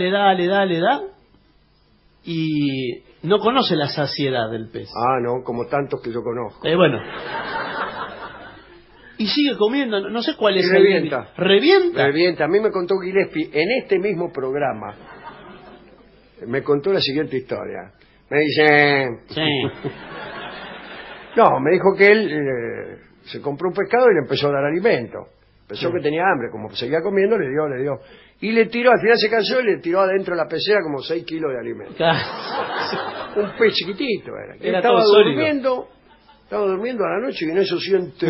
y no conoce la saciedad del pez. No, como tantos que yo conozco. Bueno. Y sigue comiendo, no sé cuál es revienta. ¿Revienta? Revienta. A mí me contó Gillespie en este mismo programa. Me contó la siguiente historia. Me dice... Sí. No, me dijo que él se compró un pescado y le empezó a dar alimento. Pensó que tenía hambre, como seguía comiendo, le dio. Y le tiró, al final se cansó y le tiró adentro de la pecera como 6 kilos de alimento. Un pez chiquitito era. Estaba durmiendo a la noche y en eso siente...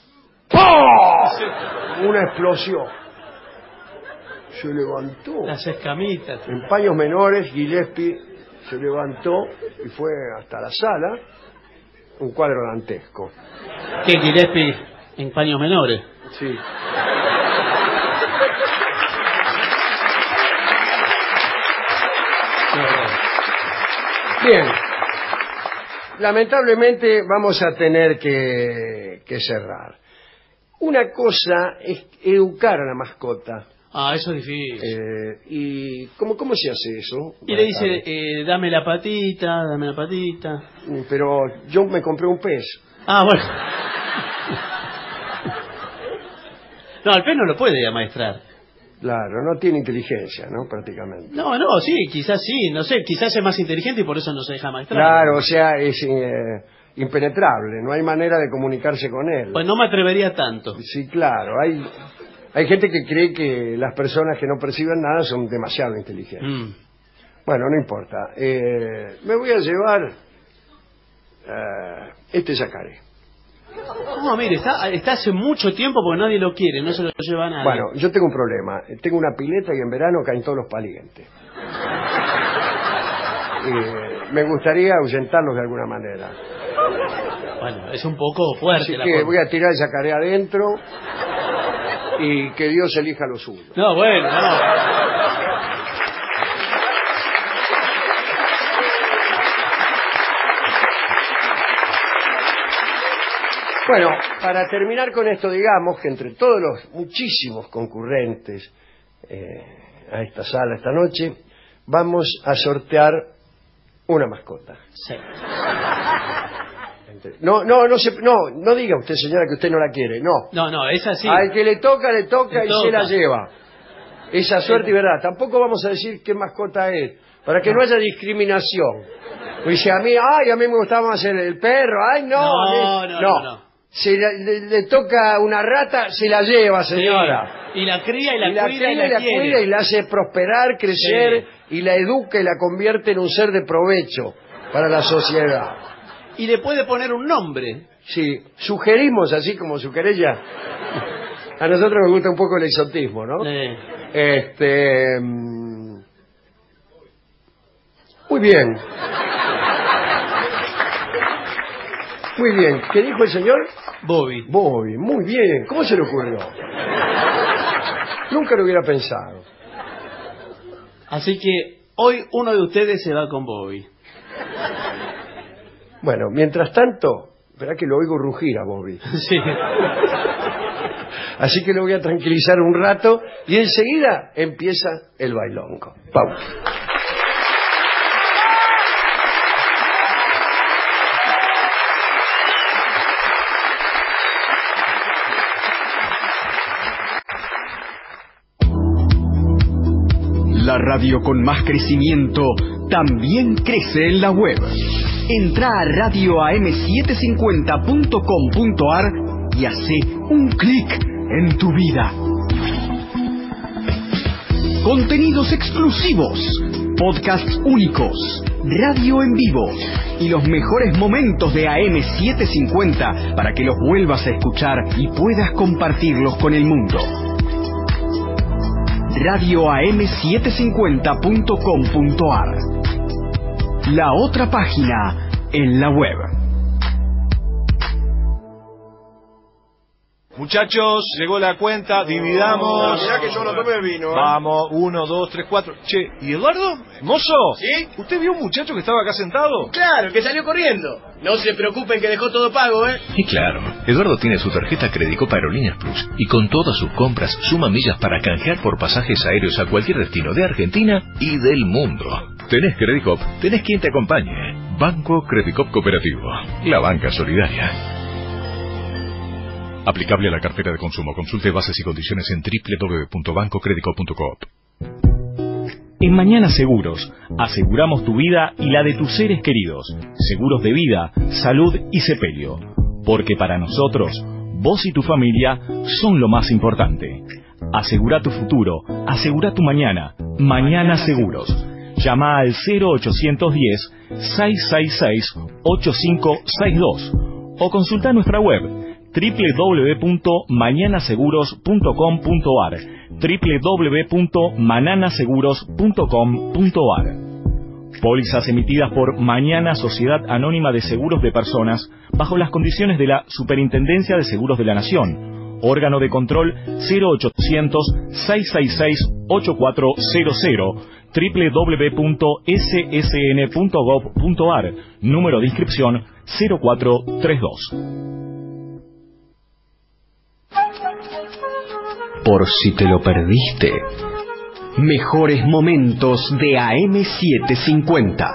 ¡Pum! Una explosión. Se levantó. Las escamitas. En paños menores, Gillespie se levantó y fue hasta la sala. Un cuadro dantesco. ¿Qué, Gillespie en paños menores? Sí. Bien. Lamentablemente vamos a tener que cerrar. Una cosa es educar a la mascota. Ah, eso es difícil. ¿Y cómo se hace eso? Y le dice, dame la patita. Pero yo me compré un pez. Ah, bueno. No, al pez no lo puede amaestrar. Claro, no tiene inteligencia, ¿no? Prácticamente. No, sí, quizás sí, no sé, quizás es más inteligente y por eso no se deja amaestrar. Claro, o sea, es impenetrable, no hay manera de comunicarse con él. Pues no me atrevería tanto. Sí, claro, hay gente que cree que las personas que no perciben nada son demasiado inteligentes. Bueno, no importa. Me voy a llevar este yacaré. No, mire, está hace mucho tiempo porque nadie lo quiere, no se lo lleva nadie. Bueno, yo tengo un problema. Tengo una pileta y en verano caen todos los parientes. Me gustaría ahuyentarlos de alguna manera. Bueno, es un poco fuerte. Así que voy a tirar el yacaré adentro y que Dios elija lo suyo. No, bueno, no. Bueno, para terminar con esto, digamos que entre todos los muchísimos concurrentes a esta sala esta noche, vamos a sortear una mascota. Sí. No diga usted, señora, que usted no la quiere, no. No, es así. Al que le toca y se la lleva. Esa suerte y verdad. Tampoco vamos a decir qué mascota es, para que no haya discriminación. Dice a mí me gustaba más el perro, no. Si le toca una rata, se la lleva, señora. Sí. Y la cría y la cuida y la hace prosperar, crecer, y la educa y la convierte en un ser de provecho para la sociedad. Y le puede poner un nombre. Sí, sugerimos, así como su querella. A nosotros nos gusta un poco el exotismo, ¿no? Muy bien. Muy bien. ¿Qué dijo el señor? Bobby. Muy bien. ¿Cómo se le ocurrió? Nunca lo hubiera pensado. Así que hoy uno de ustedes se va con Bobby. Bueno, mientras tanto, verá que lo oigo rugir a Bobby. Sí. Así que lo voy a tranquilizar un rato y enseguida empieza el bailongo. Pausa. La radio con más crecimiento también crece en la web. Entra a radioam750.com.ar y hace un clic en tu vida. Contenidos exclusivos, podcasts únicos, radio en vivo y los mejores momentos de AM750 para que los vuelvas a escuchar y puedas compartirlos con el mundo. radioam750.com.ar, la otra página en la web. Muchachos, llegó la cuenta, dividamos. Mirá que yo no tomé vino. Vamos, 1, 2, 3, 4. Che, ¿y Eduardo? ¿Mozo? ¿Sí? ¿Usted vio un muchacho que estaba acá sentado? Claro, que salió corriendo. No se preocupen que dejó todo pago, ¿eh? Y claro, Eduardo tiene su tarjeta Credicop Aerolíneas Plus y con todas sus compras suma millas para canjear por pasajes aéreos a cualquier destino de Argentina y del mundo. Tenés Credicop, tenés quien te acompañe. Banco Credicop Cooperativo, la banca solidaria. Aplicable a la cartera de consumo. Consulte bases y condiciones en www.bancocredico.coop. En Mañana Seguros, aseguramos tu vida y la de tus seres queridos. Seguros de vida, salud y sepelio. Porque para nosotros, vos y tu familia son lo más importante. Asegura tu futuro, asegura tu mañana. Mañana Seguros. Llama al 0810-666-8562 o consulta nuestra web www.mañanaseguros.com.ar www.mananaseguros.com.ar. Pólizas emitidas por Mañana Sociedad Anónima de Seguros de Personas bajo las condiciones de la Superintendencia de Seguros de la Nación. Órgano de control 0800-666-8400 www.ssn.gov.ar. Número de inscripción 0432. Por si te lo perdiste, mejores momentos de AM750.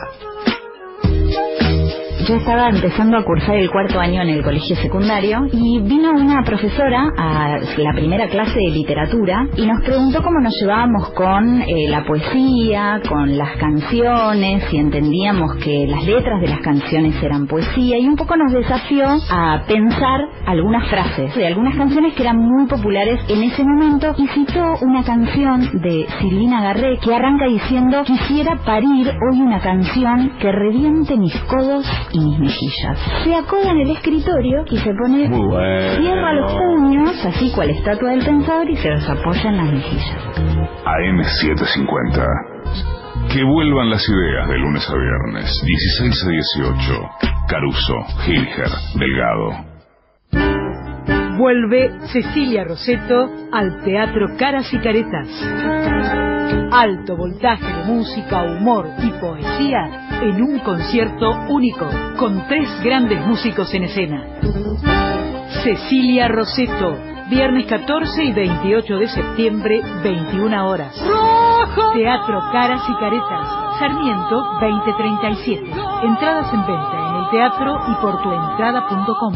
Yo estaba empezando a cursar el 4º año en el colegio secundario y vino una profesora a la primera clase de literatura y nos preguntó cómo nos llevábamos con la poesía, con las canciones, si entendíamos que las letras de las canciones eran poesía, y un poco nos desafió a pensar algunas frases de algunas canciones que eran muy populares en ese momento, y citó una canción de Silvina Garré que arranca diciendo: quisiera parir hoy una canción que reviente mis codos y mis mejillas. Se acoda en el escritorio y se pone, cierra los puños, así cual estatua del pensador, y se los apoya en las mejillas. AM750. Que vuelvan las ideas de lunes a viernes, 16 a 18. Caruso, Hilger, Delgado. Vuelve Cecilia Rosetto al Teatro Caras y Caretas. Alto voltaje de música, humor y poesía en un concierto único, con 3 grandes músicos en escena. Cecilia Rosetto, viernes 14 y 28 de septiembre, 21 horas. Teatro Caras y Caretas, Sarmiento 2037. Entradas en venta en el teatro y por tuentrada.com.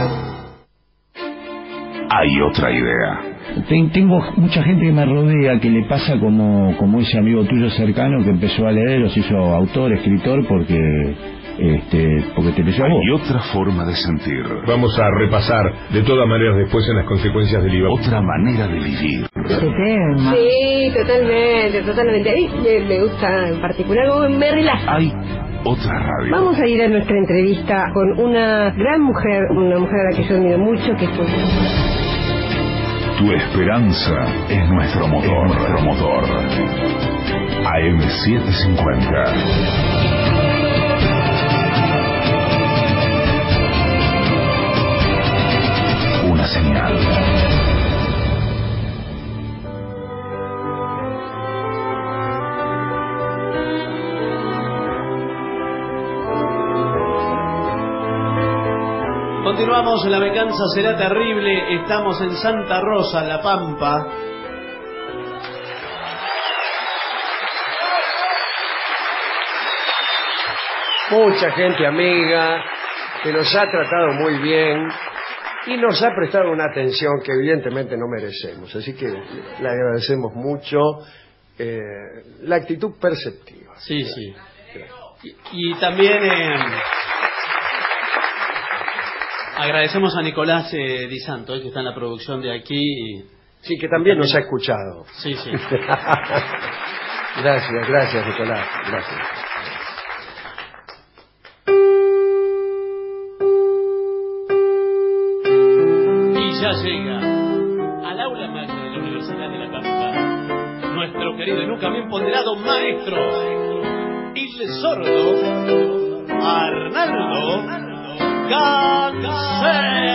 Hay otra idea. Tengo mucha gente que me rodea que le pasa como ese amigo tuyo cercano que empezó a leer, o se hizo autor, escritor, porque te empezó a vos. Hay otra forma de sentir. Vamos a repasar de todas maneras después en las consecuencias del IVA. Otra manera de vivir. Sí, totalmente. A mí me gusta en particular, me relaja. Hay otra radio. Vamos a ir a nuestra entrevista con una gran mujer, una mujer a la que yo admiro mucho, que fue... Tu esperanza es nuestro motor. AM750. Una señal. Continuamos, La Venganza Será Terrible. Estamos en Santa Rosa, La Pampa. Mucha gente amiga que nos ha tratado muy bien y nos ha prestado una atención que evidentemente no merecemos. Así que le agradecemos mucho la actitud perceptiva. Sí, sí. Y también agradecemos a Nicolás Di Santo, que está en la producción de aquí. Sí, que también nos ha escuchado. Sí, sí. Gracias, Nicolás. Gracias. Y ya llega al aula magna de la Universidad de La Pampa nuestro querido y nunca bien ponderado maestro, el sordo Arnaldo Gansé.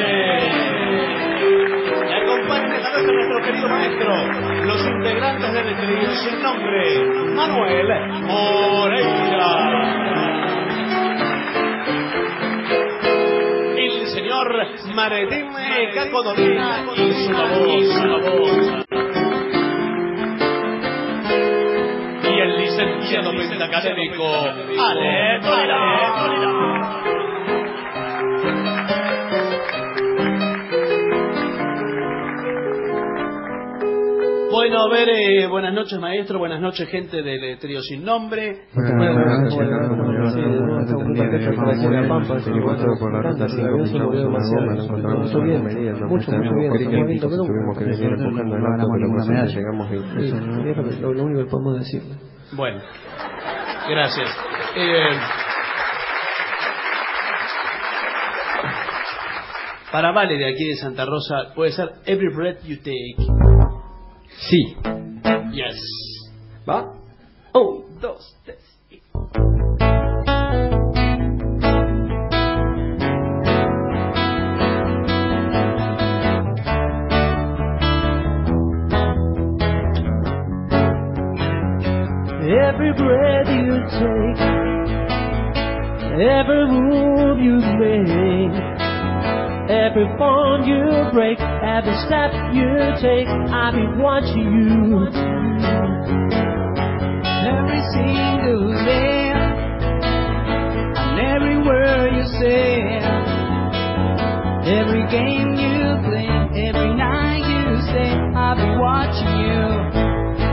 Le acompañan esta noche nuestro querido maestro, los integrantes del trío sin nombre, Manuel Moreira, el señor Martín Cacodolina y su voz, y el licenciado pentacadémico Ale Tolina. ver, buenas noches maestro, buenas noches gente del Trío Sin Nombre. Lo único que podemos decirle. Bueno, gracias. Para Vale de aquí de Santa Rosa, puede ser Every Breath You Take. Sí. Yes. ¿Va? 1, 2, 3. Every breath you take, every move you make, every bond you break, every step you take, I've been watching you. Every single day, and every word you say, every game you play, every night you say, I've been watching you.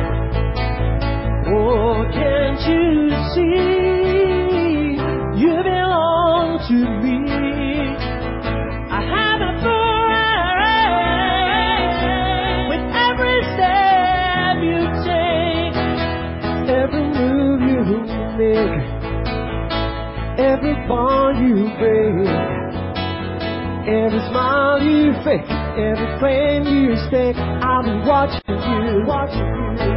Oh, can't you see, you belong to me. I have a forever with every step you take, every move you make, every bond you break, every smile you fake, every frame you stake. I'll be watching you, watching you.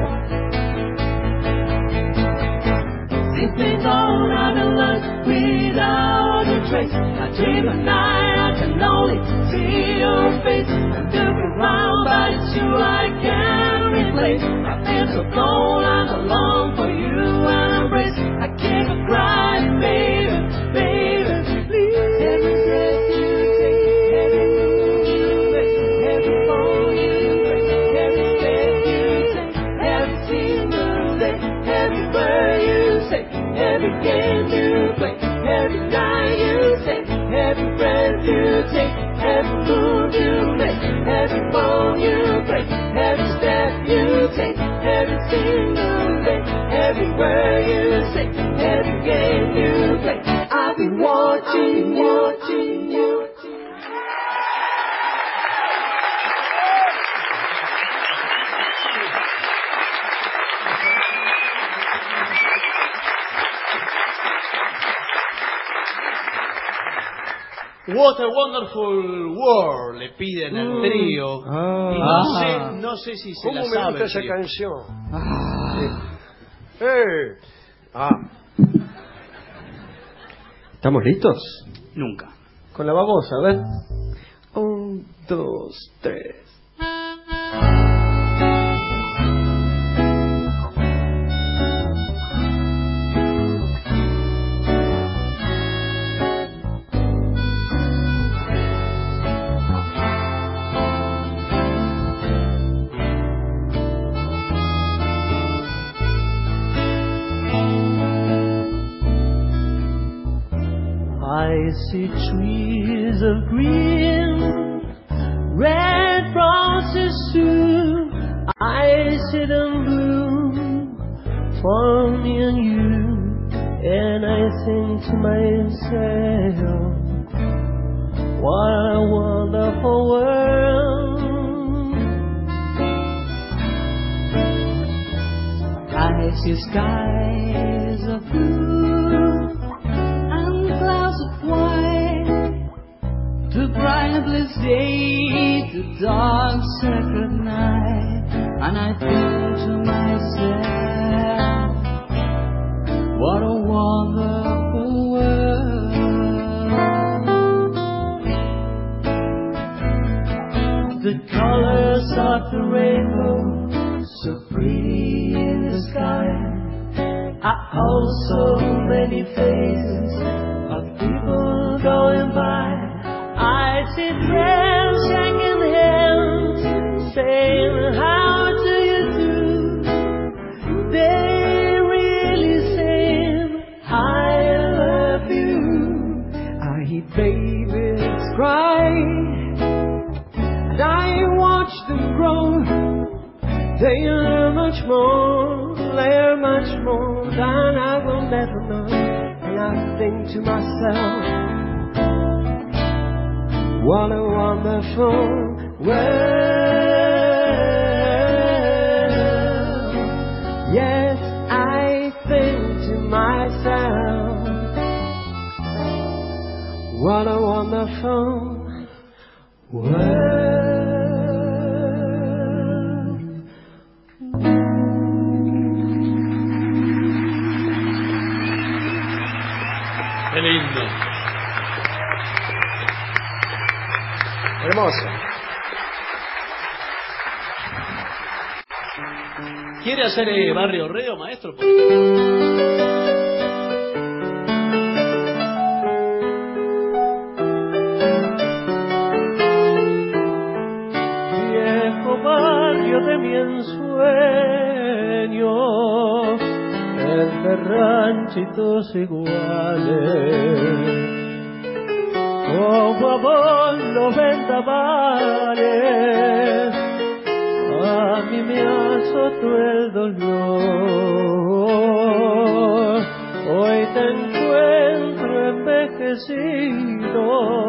Sleeping all night alone without a trace. I dream at night, I can only see your face. I look around, but it's you I can't replace. I feel so cold, I'm alone for you and embrace. I keep on crying, baby, baby, please. Every breath you take, every move you make, every phone you break, every step you take, every single day, every word you say, every game you play, every night you say, every breath you take, every move you make, every bone you break, every step you take, every single day, every word you say, every game you play. I've been watching, watching you. What a Wonderful World le piden al trío. Y no sé si se la ¿Cómo me sabe. gusta esa canción? ¿Estamos listos? Nunca. Con la babosa, a ver. 1, 2, 3. I see trees of green, red roses too. I see them bloom for me and you, and I think to myself, what a wonderful world. I see skies of blue, clouds of white, the bright bliss day, the dark sacred night, and I think to myself, what a wonderful world. The colors of the rainbow, so pretty in the sky, are also many faces of people going by. I see friends shaking hands, saying, how do you do? They really saying, I love you. I hear babies cry, and I watch them grow. They more, layer much more than I will never know. And I think to myself, what a wonderful world. Yes, I think to myself, what a wonderful world. Qué lindo. Hermoso. ¿Quiere hacer Barrio Reo, maestro? Viejo barrio de mi ensueño, el de ranchitos iguales, como a vos los vendavales, a mí me azotó el dolor. Hoy te encuentro envejecido,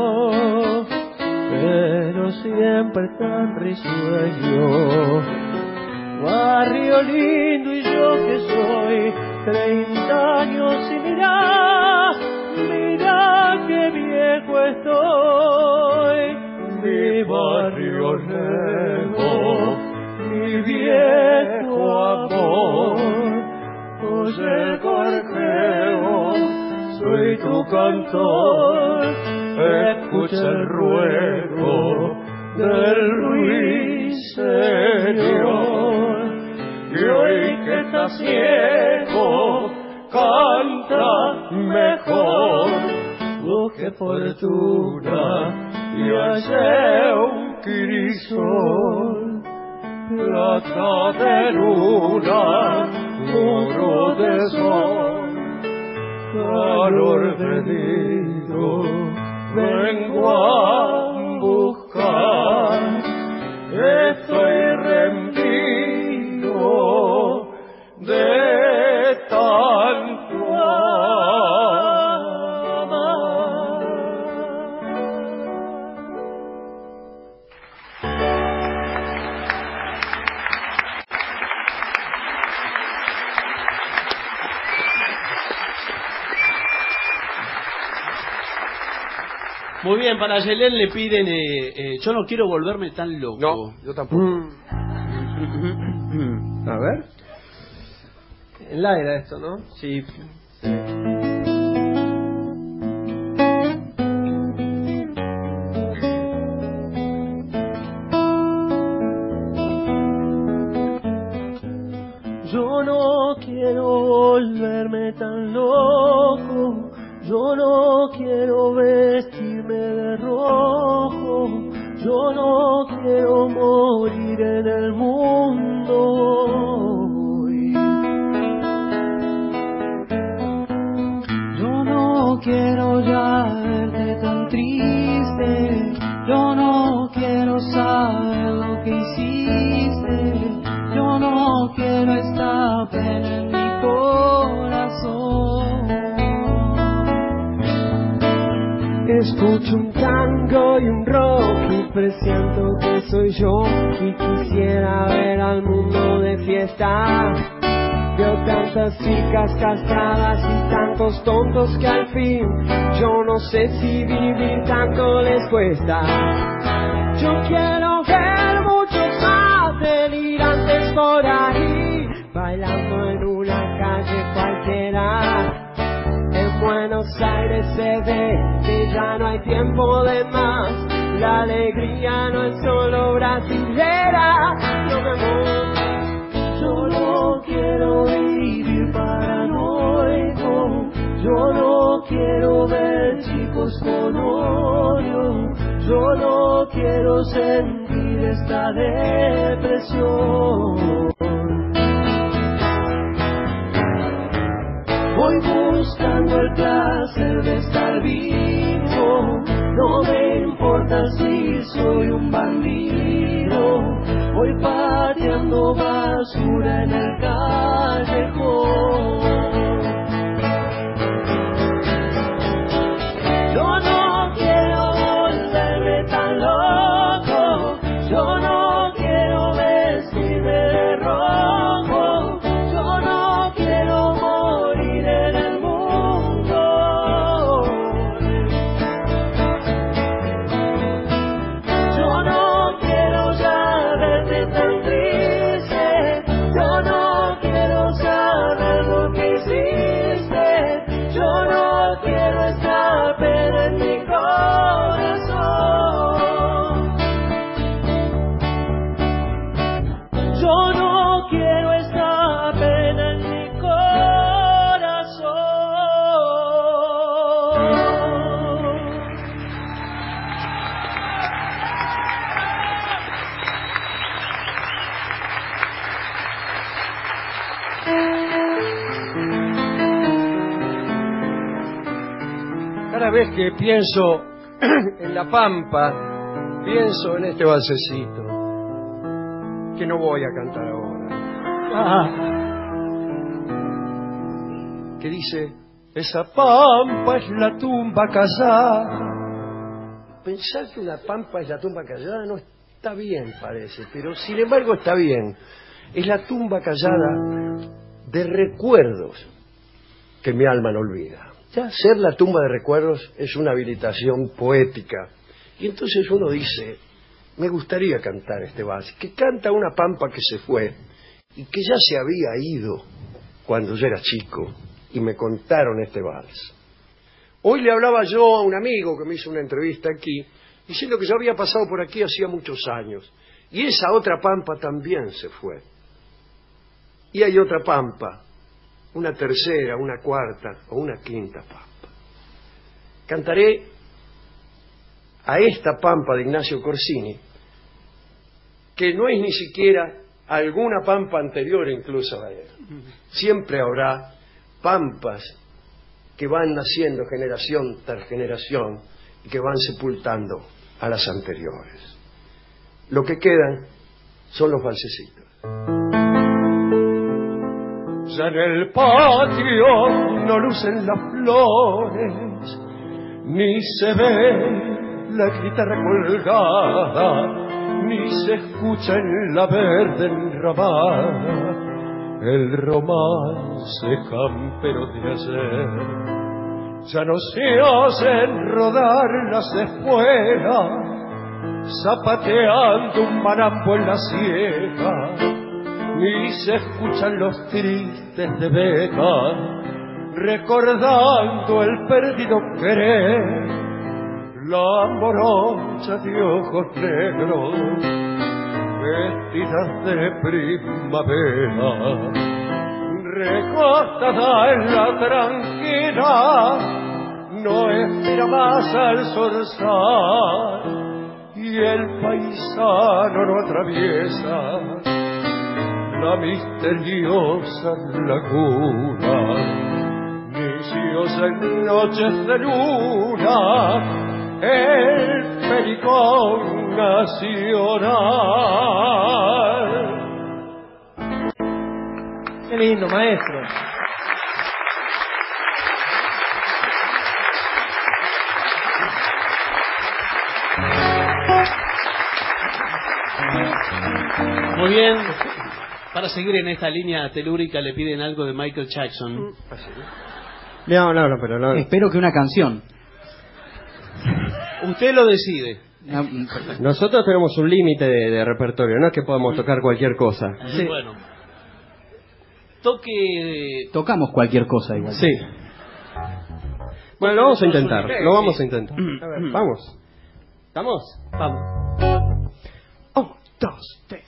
pero siempre tan risueño. Barrio lindo y yo que soy 30 años y mira, mira qué viejo estoy. Mi barrio nuevo, mi viejo amor, oye gorjeo, soy tu cantor, escucha el ruego del ruiseñor. Y hoy que estás ciego, canta mejor. Busque fortuna y hace un crisol, plata de luna, muro de sol, calor de nido, vengo a buscar. Estoy rendido de tanto amar. Muy bien, para Yelén le piden yo no quiero volverme tan loco. No, yo tampoco. A ver. En la era esto, ¿no? Sí. Yo no quiero volverme tan loco, yo no quiero vestirme de rojo, yo no quiero morir en el mundo hoy. Yo no quiero ya verte tan triste, yo no quiero saber lo que hiciste, yo no quiero esta pena en mi corazón. Escucho un tango y un rock y presiento que soy yo y quisiera ver al mundo de fiesta. Veo tantas chicas castradas y tantos tontos que al fin yo no sé si vivir tanto les cuesta. Yo quiero ver muchos más delirantes por ahí, bailando en una calle cualquiera. En Buenos Aires se ve que ya no hay tiempo de más, la alegría no es solo brasilera. Yo me voy. Yo no quiero vivir paranoico, yo no quiero ver chicos con odio, yo no quiero sentir esta depresión. Voy buscando el placer de estar vivo, no me importa si soy un bandido, voy pateando basura en el callejón. Yo no quiero volverme tan loco, yo no quiero vestirme de rojo, yo no quiero morir en el mundo. Yo no quiero ya verme tan triste, yo no quiero saber lo que hiciste, yo no quiero esta pena en mi corazón. Yo no quiero esta pena en mi corazón. Cada vez que pienso en La Pampa, pienso en este balsecito, que no voy a cantar ahora. Que dice, esa pampa es la tumba callada. Pensar que una pampa es la tumba callada no está bien, parece, pero sin embargo está bien. Es la tumba callada de recuerdos que mi alma no olvida. Ya ser la tumba de recuerdos es una habilitación poética. Y entonces uno dice, me gustaría cantar este vals, que canta una pampa que se fue y que ya se había ido cuando yo era chico y me contaron este vals. Hoy le hablaba yo a un amigo que me hizo una entrevista aquí, diciendo que yo había pasado por aquí hacía muchos años y esa otra pampa también se fue. Y hay otra pampa, una tercera, una cuarta o una quinta pampa. Cantaré a esta pampa de Ignacio Corsini, que no es ni siquiera alguna pampa anterior incluso a él. Siempre habrá pampas que van naciendo generación tras generación y que van sepultando a las anteriores. Lo que quedan son los valsecitos. Ya en el patio no lucen las flores, ni se ve la guitarra colgada, ni se escucha en la verde enramada el romance campero de ayer. Ya no se oyen rodar las espuelas, zapateando un marambo en la sieja, ni se escuchan los tristes de Beca, recordando el perdido querer, la morocha de ojos negros, vestidas de primavera, recostada en la tranquila, no espera más al zorzal, y el paisano no atraviesa la misteriosa laguna, ni se oye en noches de luna el pericón nacional. Qué lindo, maestro. Muy bien. Para seguir en esta línea telúrica le piden algo de Michael Jackson. No, pero no. Espero que una canción. Usted lo decide. Nosotros tenemos un límite de repertorio, no es que podamos tocar cualquier cosa. Sí. Bueno. Tocamos cualquier cosa igual. Sí. Bueno, lo vamos a intentar. Lo vamos a intentar. A ver, vamos. ¿Estamos? Vamos. 1, 2, 3.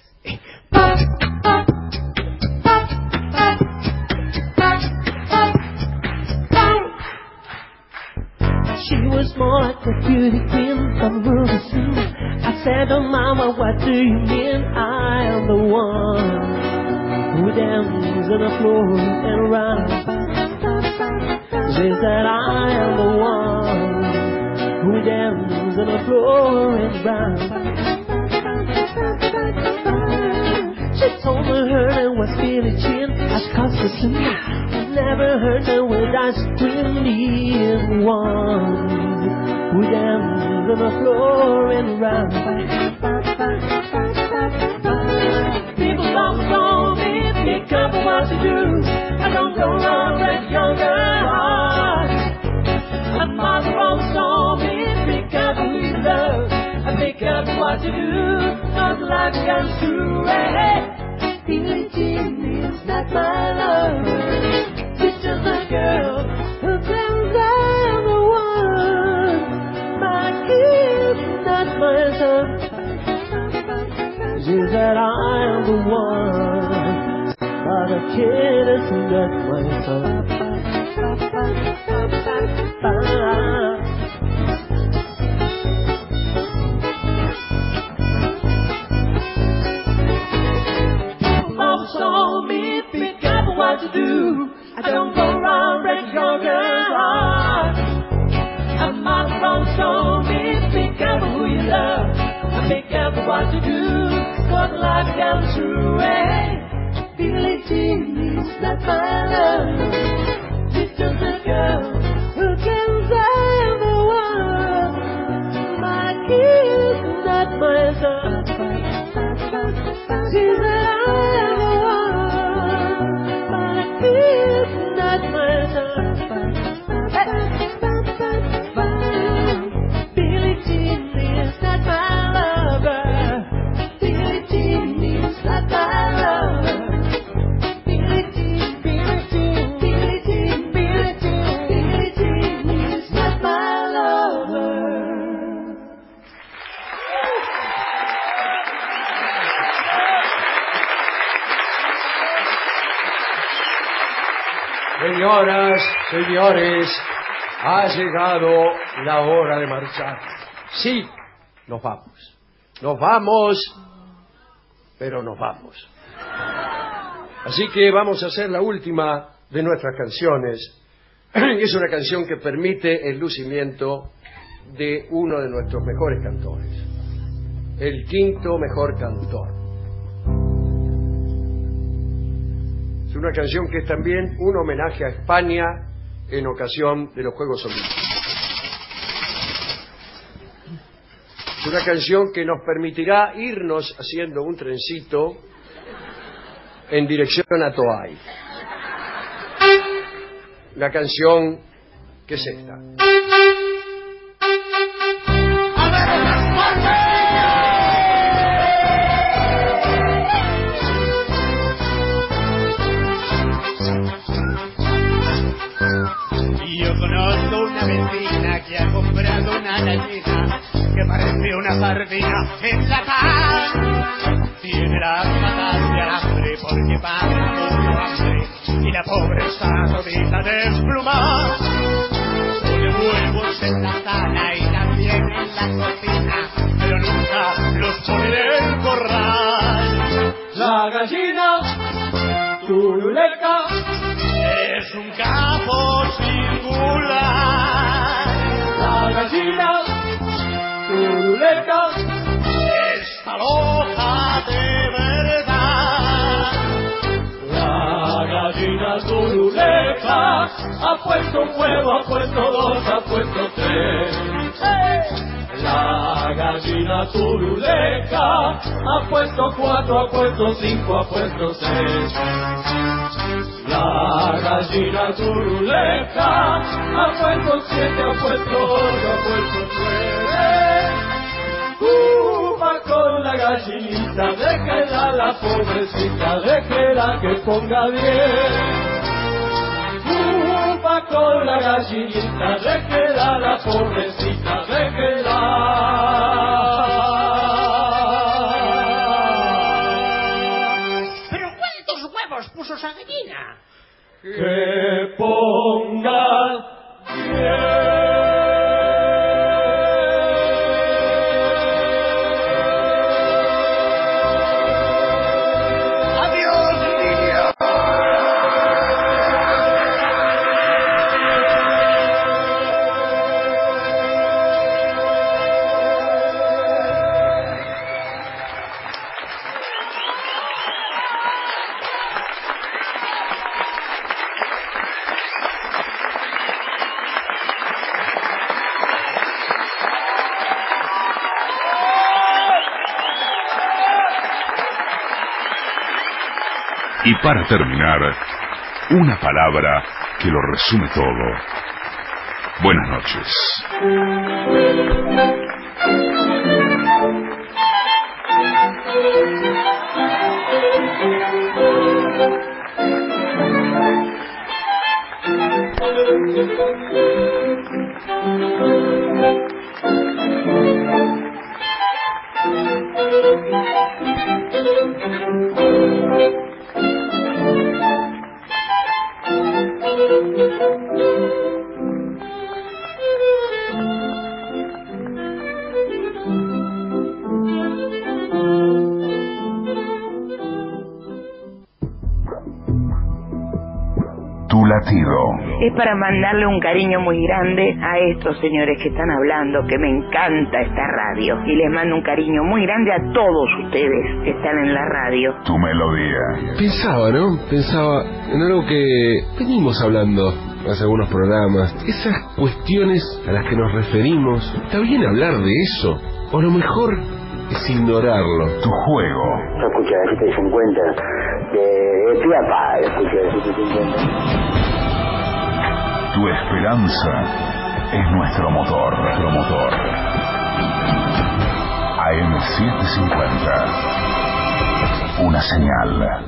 She was more like a beauty queen from the movie scene. I said, oh mama, what do you mean? I am the one who dances on the floor and around. She said, I am the one who dances on the floor and around. my skinny chin, I constantly never heard the word I screamed one who danced on the floor and round. People don't know me, pick up what to do. I don't go around like younger heart. My mother always told me, pick up who you love. I pick up what to do, not life comes through. Hey, Billie Jean is not my lover. She's just a girl who claims I'm the one. My kid's not my son. She said I'm the one, but the kid is not my son. Mama told me, pick up what to do. I don't go around breaking your girl's heart. And Mama told me, pick up who you love. I pick up what to do, 'cause life comes through. Hey, Billie Jean is not my love. She's just a girl who claims I'm the one. My kid's not my son. She said I'm the one. My kid's not my son. Billie Jean is not my lover. Billie Jean is not my lover. Billie Jean, Billie Jean, Billie Jean, Billie Jean, Billie Jean is not my lover. Señoras, señores, ha llegado la hora de marchar. Sí, nos vamos. Nos vamos, pero nos vamos. Así que vamos a hacer la última de nuestras canciones. Es una canción que permite el lucimiento de uno de nuestros mejores cantores. El quinto mejor cantor. Es una canción que es también un homenaje a España en ocasión de los Juegos Olímpicos. Es una canción que nos permitirá irnos haciendo un trencito en dirección a Toay. La canción que es esta. Yo conozco una vecina que ha comprado una gallina que parece una sardina en la cara. Tiene las patas de alambre porque pasa mucho hambre y la pobre está todita desplumada. Pone huevos en la sala y también en la cocina, pero nunca los pone en el corral. La gallina turuleca es un capo singular. La gallina turuleca está loca de verdad. La gallina turuleca ha puesto un huevo, ha puesto dos, ha puesto tres. La gallina turuleca ha puesto cuatro, ha puesto cinco, ha puesto seis. La gallina turuleca ha puesto siete, ha puesto ocho, ha puesto nueve. Va con la gallinita, déjela la pobrecita, déjela que ponga bien. Va con la gallinita, déjela la pobrecita, déjela. ¿Pero cuántos huevos puso esa gallina? Que ponga bien. Y para terminar, una palabra que lo resume todo. Buenas noches. Tu latido. Es para mandarle un cariño muy grande a estos señores que están hablando, que me encanta esta radio. Y les mando un cariño muy grande a todos ustedes que están en la radio. Tu melodía. Pensaba en algo que venimos hablando hace algunos programas. Esas cuestiones a las que nos referimos, ¿está bien hablar de eso? O a lo mejor es ignorarlo. Tu juego. Yo escucho la 750 de Piapa, escucho la 750. Tu esperanza es nuestro motor. AM750. Una señal.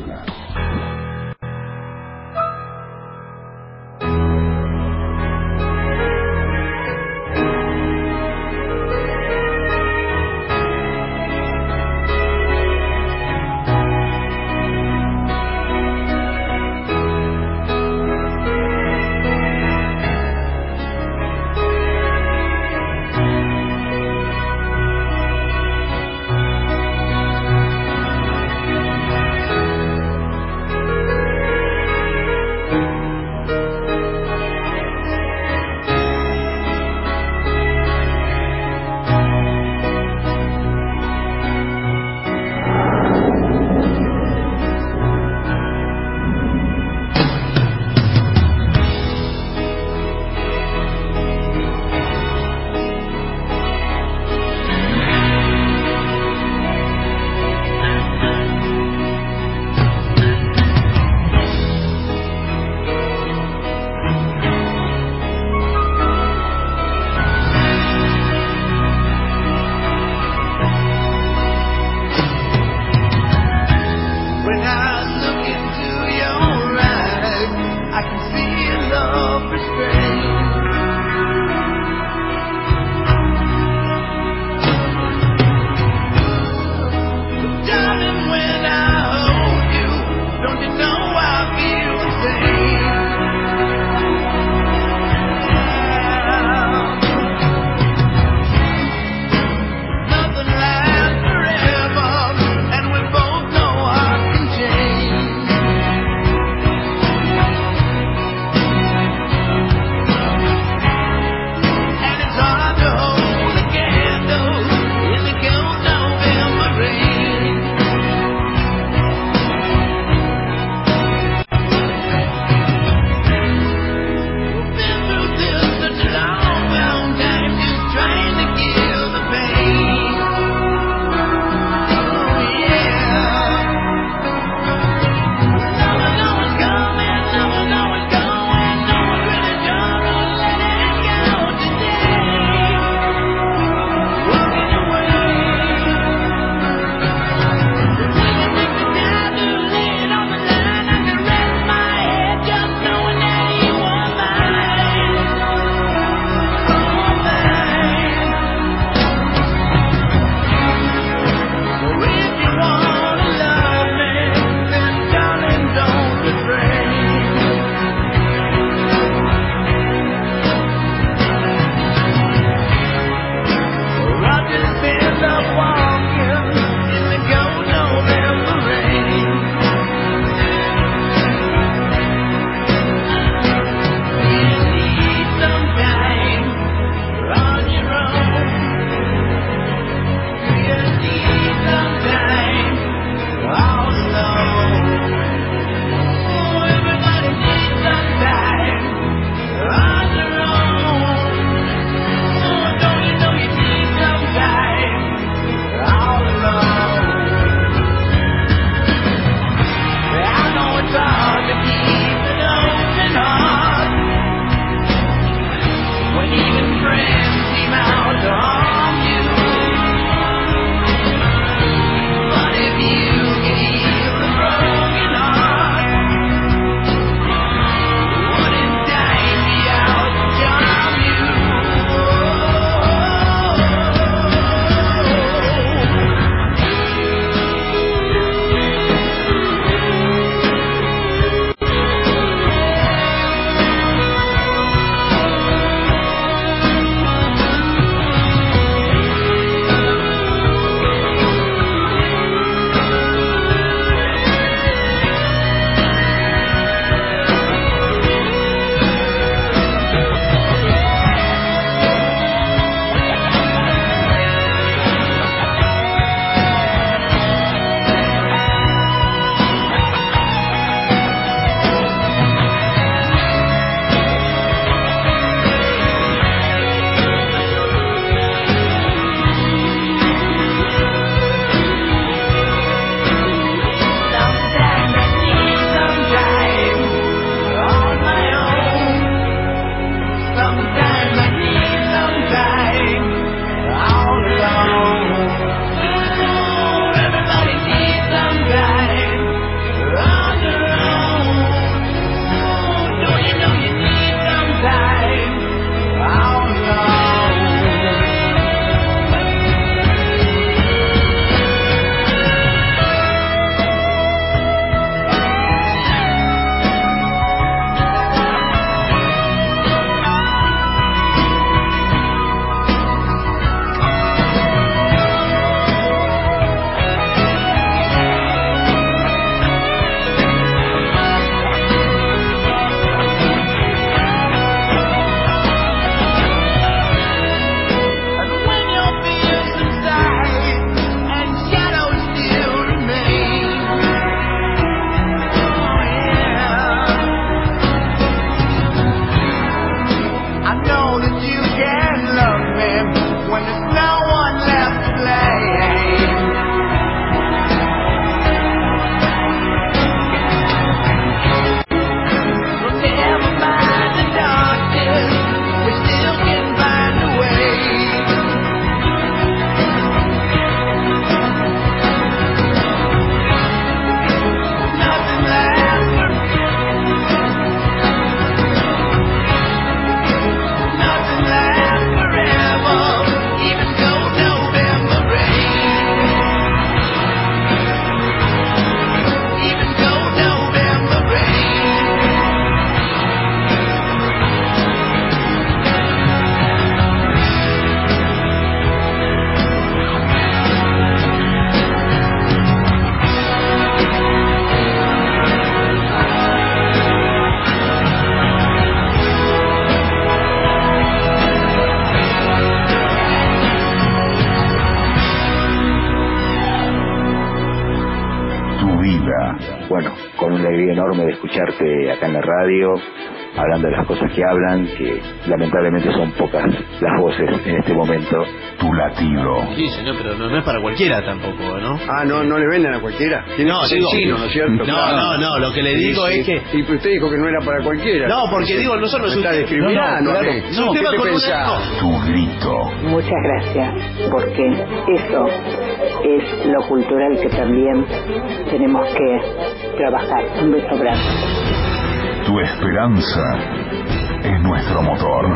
alegría enorme de escucharte acá en la radio, hablando de las cosas que hablan, que lamentablemente son pocas las voces en este momento. Tu latido. Sí, señor, pero no es para cualquiera tampoco, ¿no? Ah, no le venden a cualquiera. Tiene que ser chino, ¿no es cierto? No, lo que le digo es que... Y usted dijo que no era para cualquiera. No, porque digo, nosotros está discriminando. No, ¿Qué te pensás? Tu grito. Muchas gracias, porque eso es lo cultural que también tenemos que trabajar. Un beso grande. Tu esperanza es nuestro motor.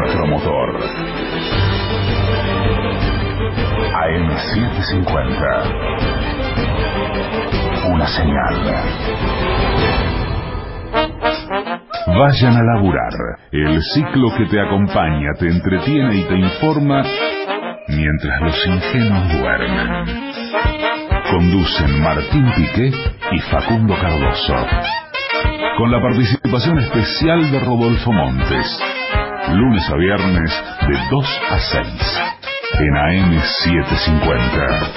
AM750. Una señal. Vayan a laburar. El ciclo que te acompaña, te entretiene y te informa mientras los ingenuos duermen. Conducen Martín Piqué y Facundo Cardoso, con la participación especial de Rodolfo Montes. Lunes a viernes de 2 a 6 en AM750.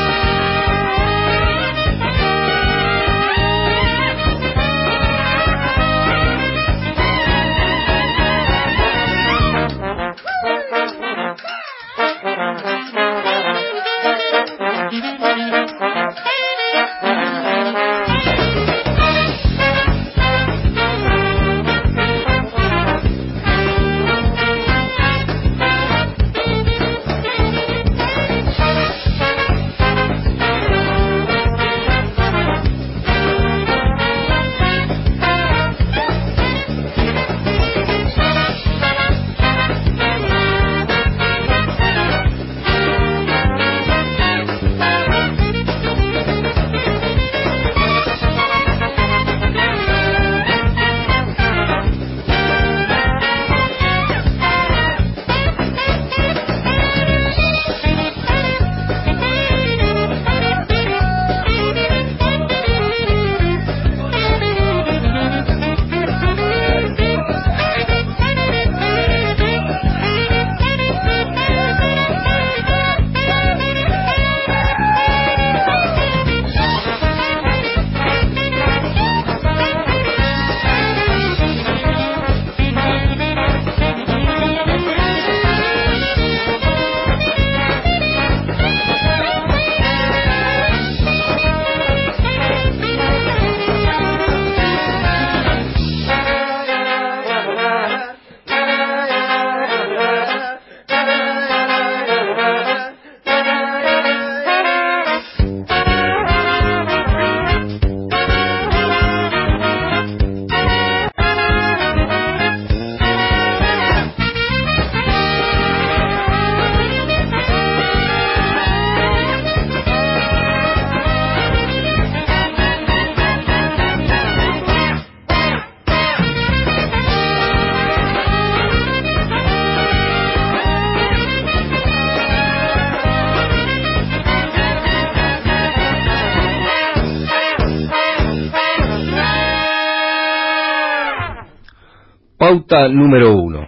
Pauta número 1.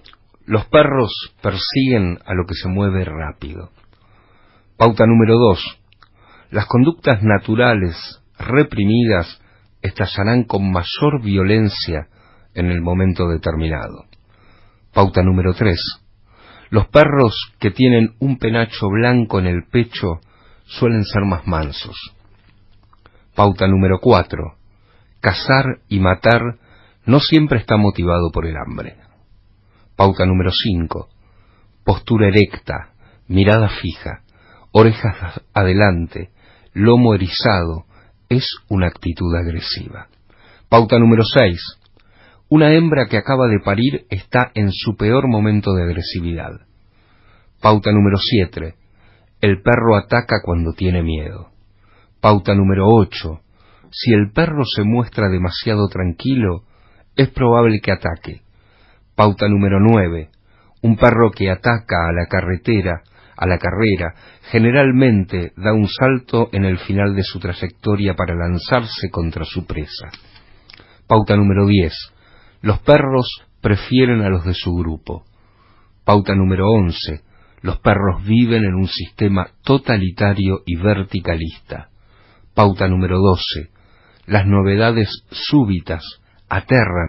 Los perros persiguen a lo que se mueve rápido. Pauta número 2. Las conductas naturales reprimidas estallarán con mayor violencia en el momento determinado. Pauta número 3. Los perros que tienen un penacho blanco en el pecho suelen ser más mansos. Pauta número 4. Cazar y matar no siempre está motivado por el hambre. Pauta número 5. Postura erecta, mirada fija, orejas adelante, lomo erizado, es una actitud agresiva. Pauta número 6. Una hembra que acaba de parir está en su peor momento de agresividad. Pauta número 7. El perro ataca cuando tiene miedo. Pauta número 8. Si el perro se muestra demasiado tranquilo, es probable que ataque. Pauta número 9. Un perro que ataca a la carrera, generalmente da un salto en el final de su trayectoria para lanzarse contra su presa. Pauta número 10. Los perros prefieren a los de su grupo. Pauta número 11. Los perros viven en un sistema totalitario y verticalista. Pauta número 12. Las novedades súbitas aterran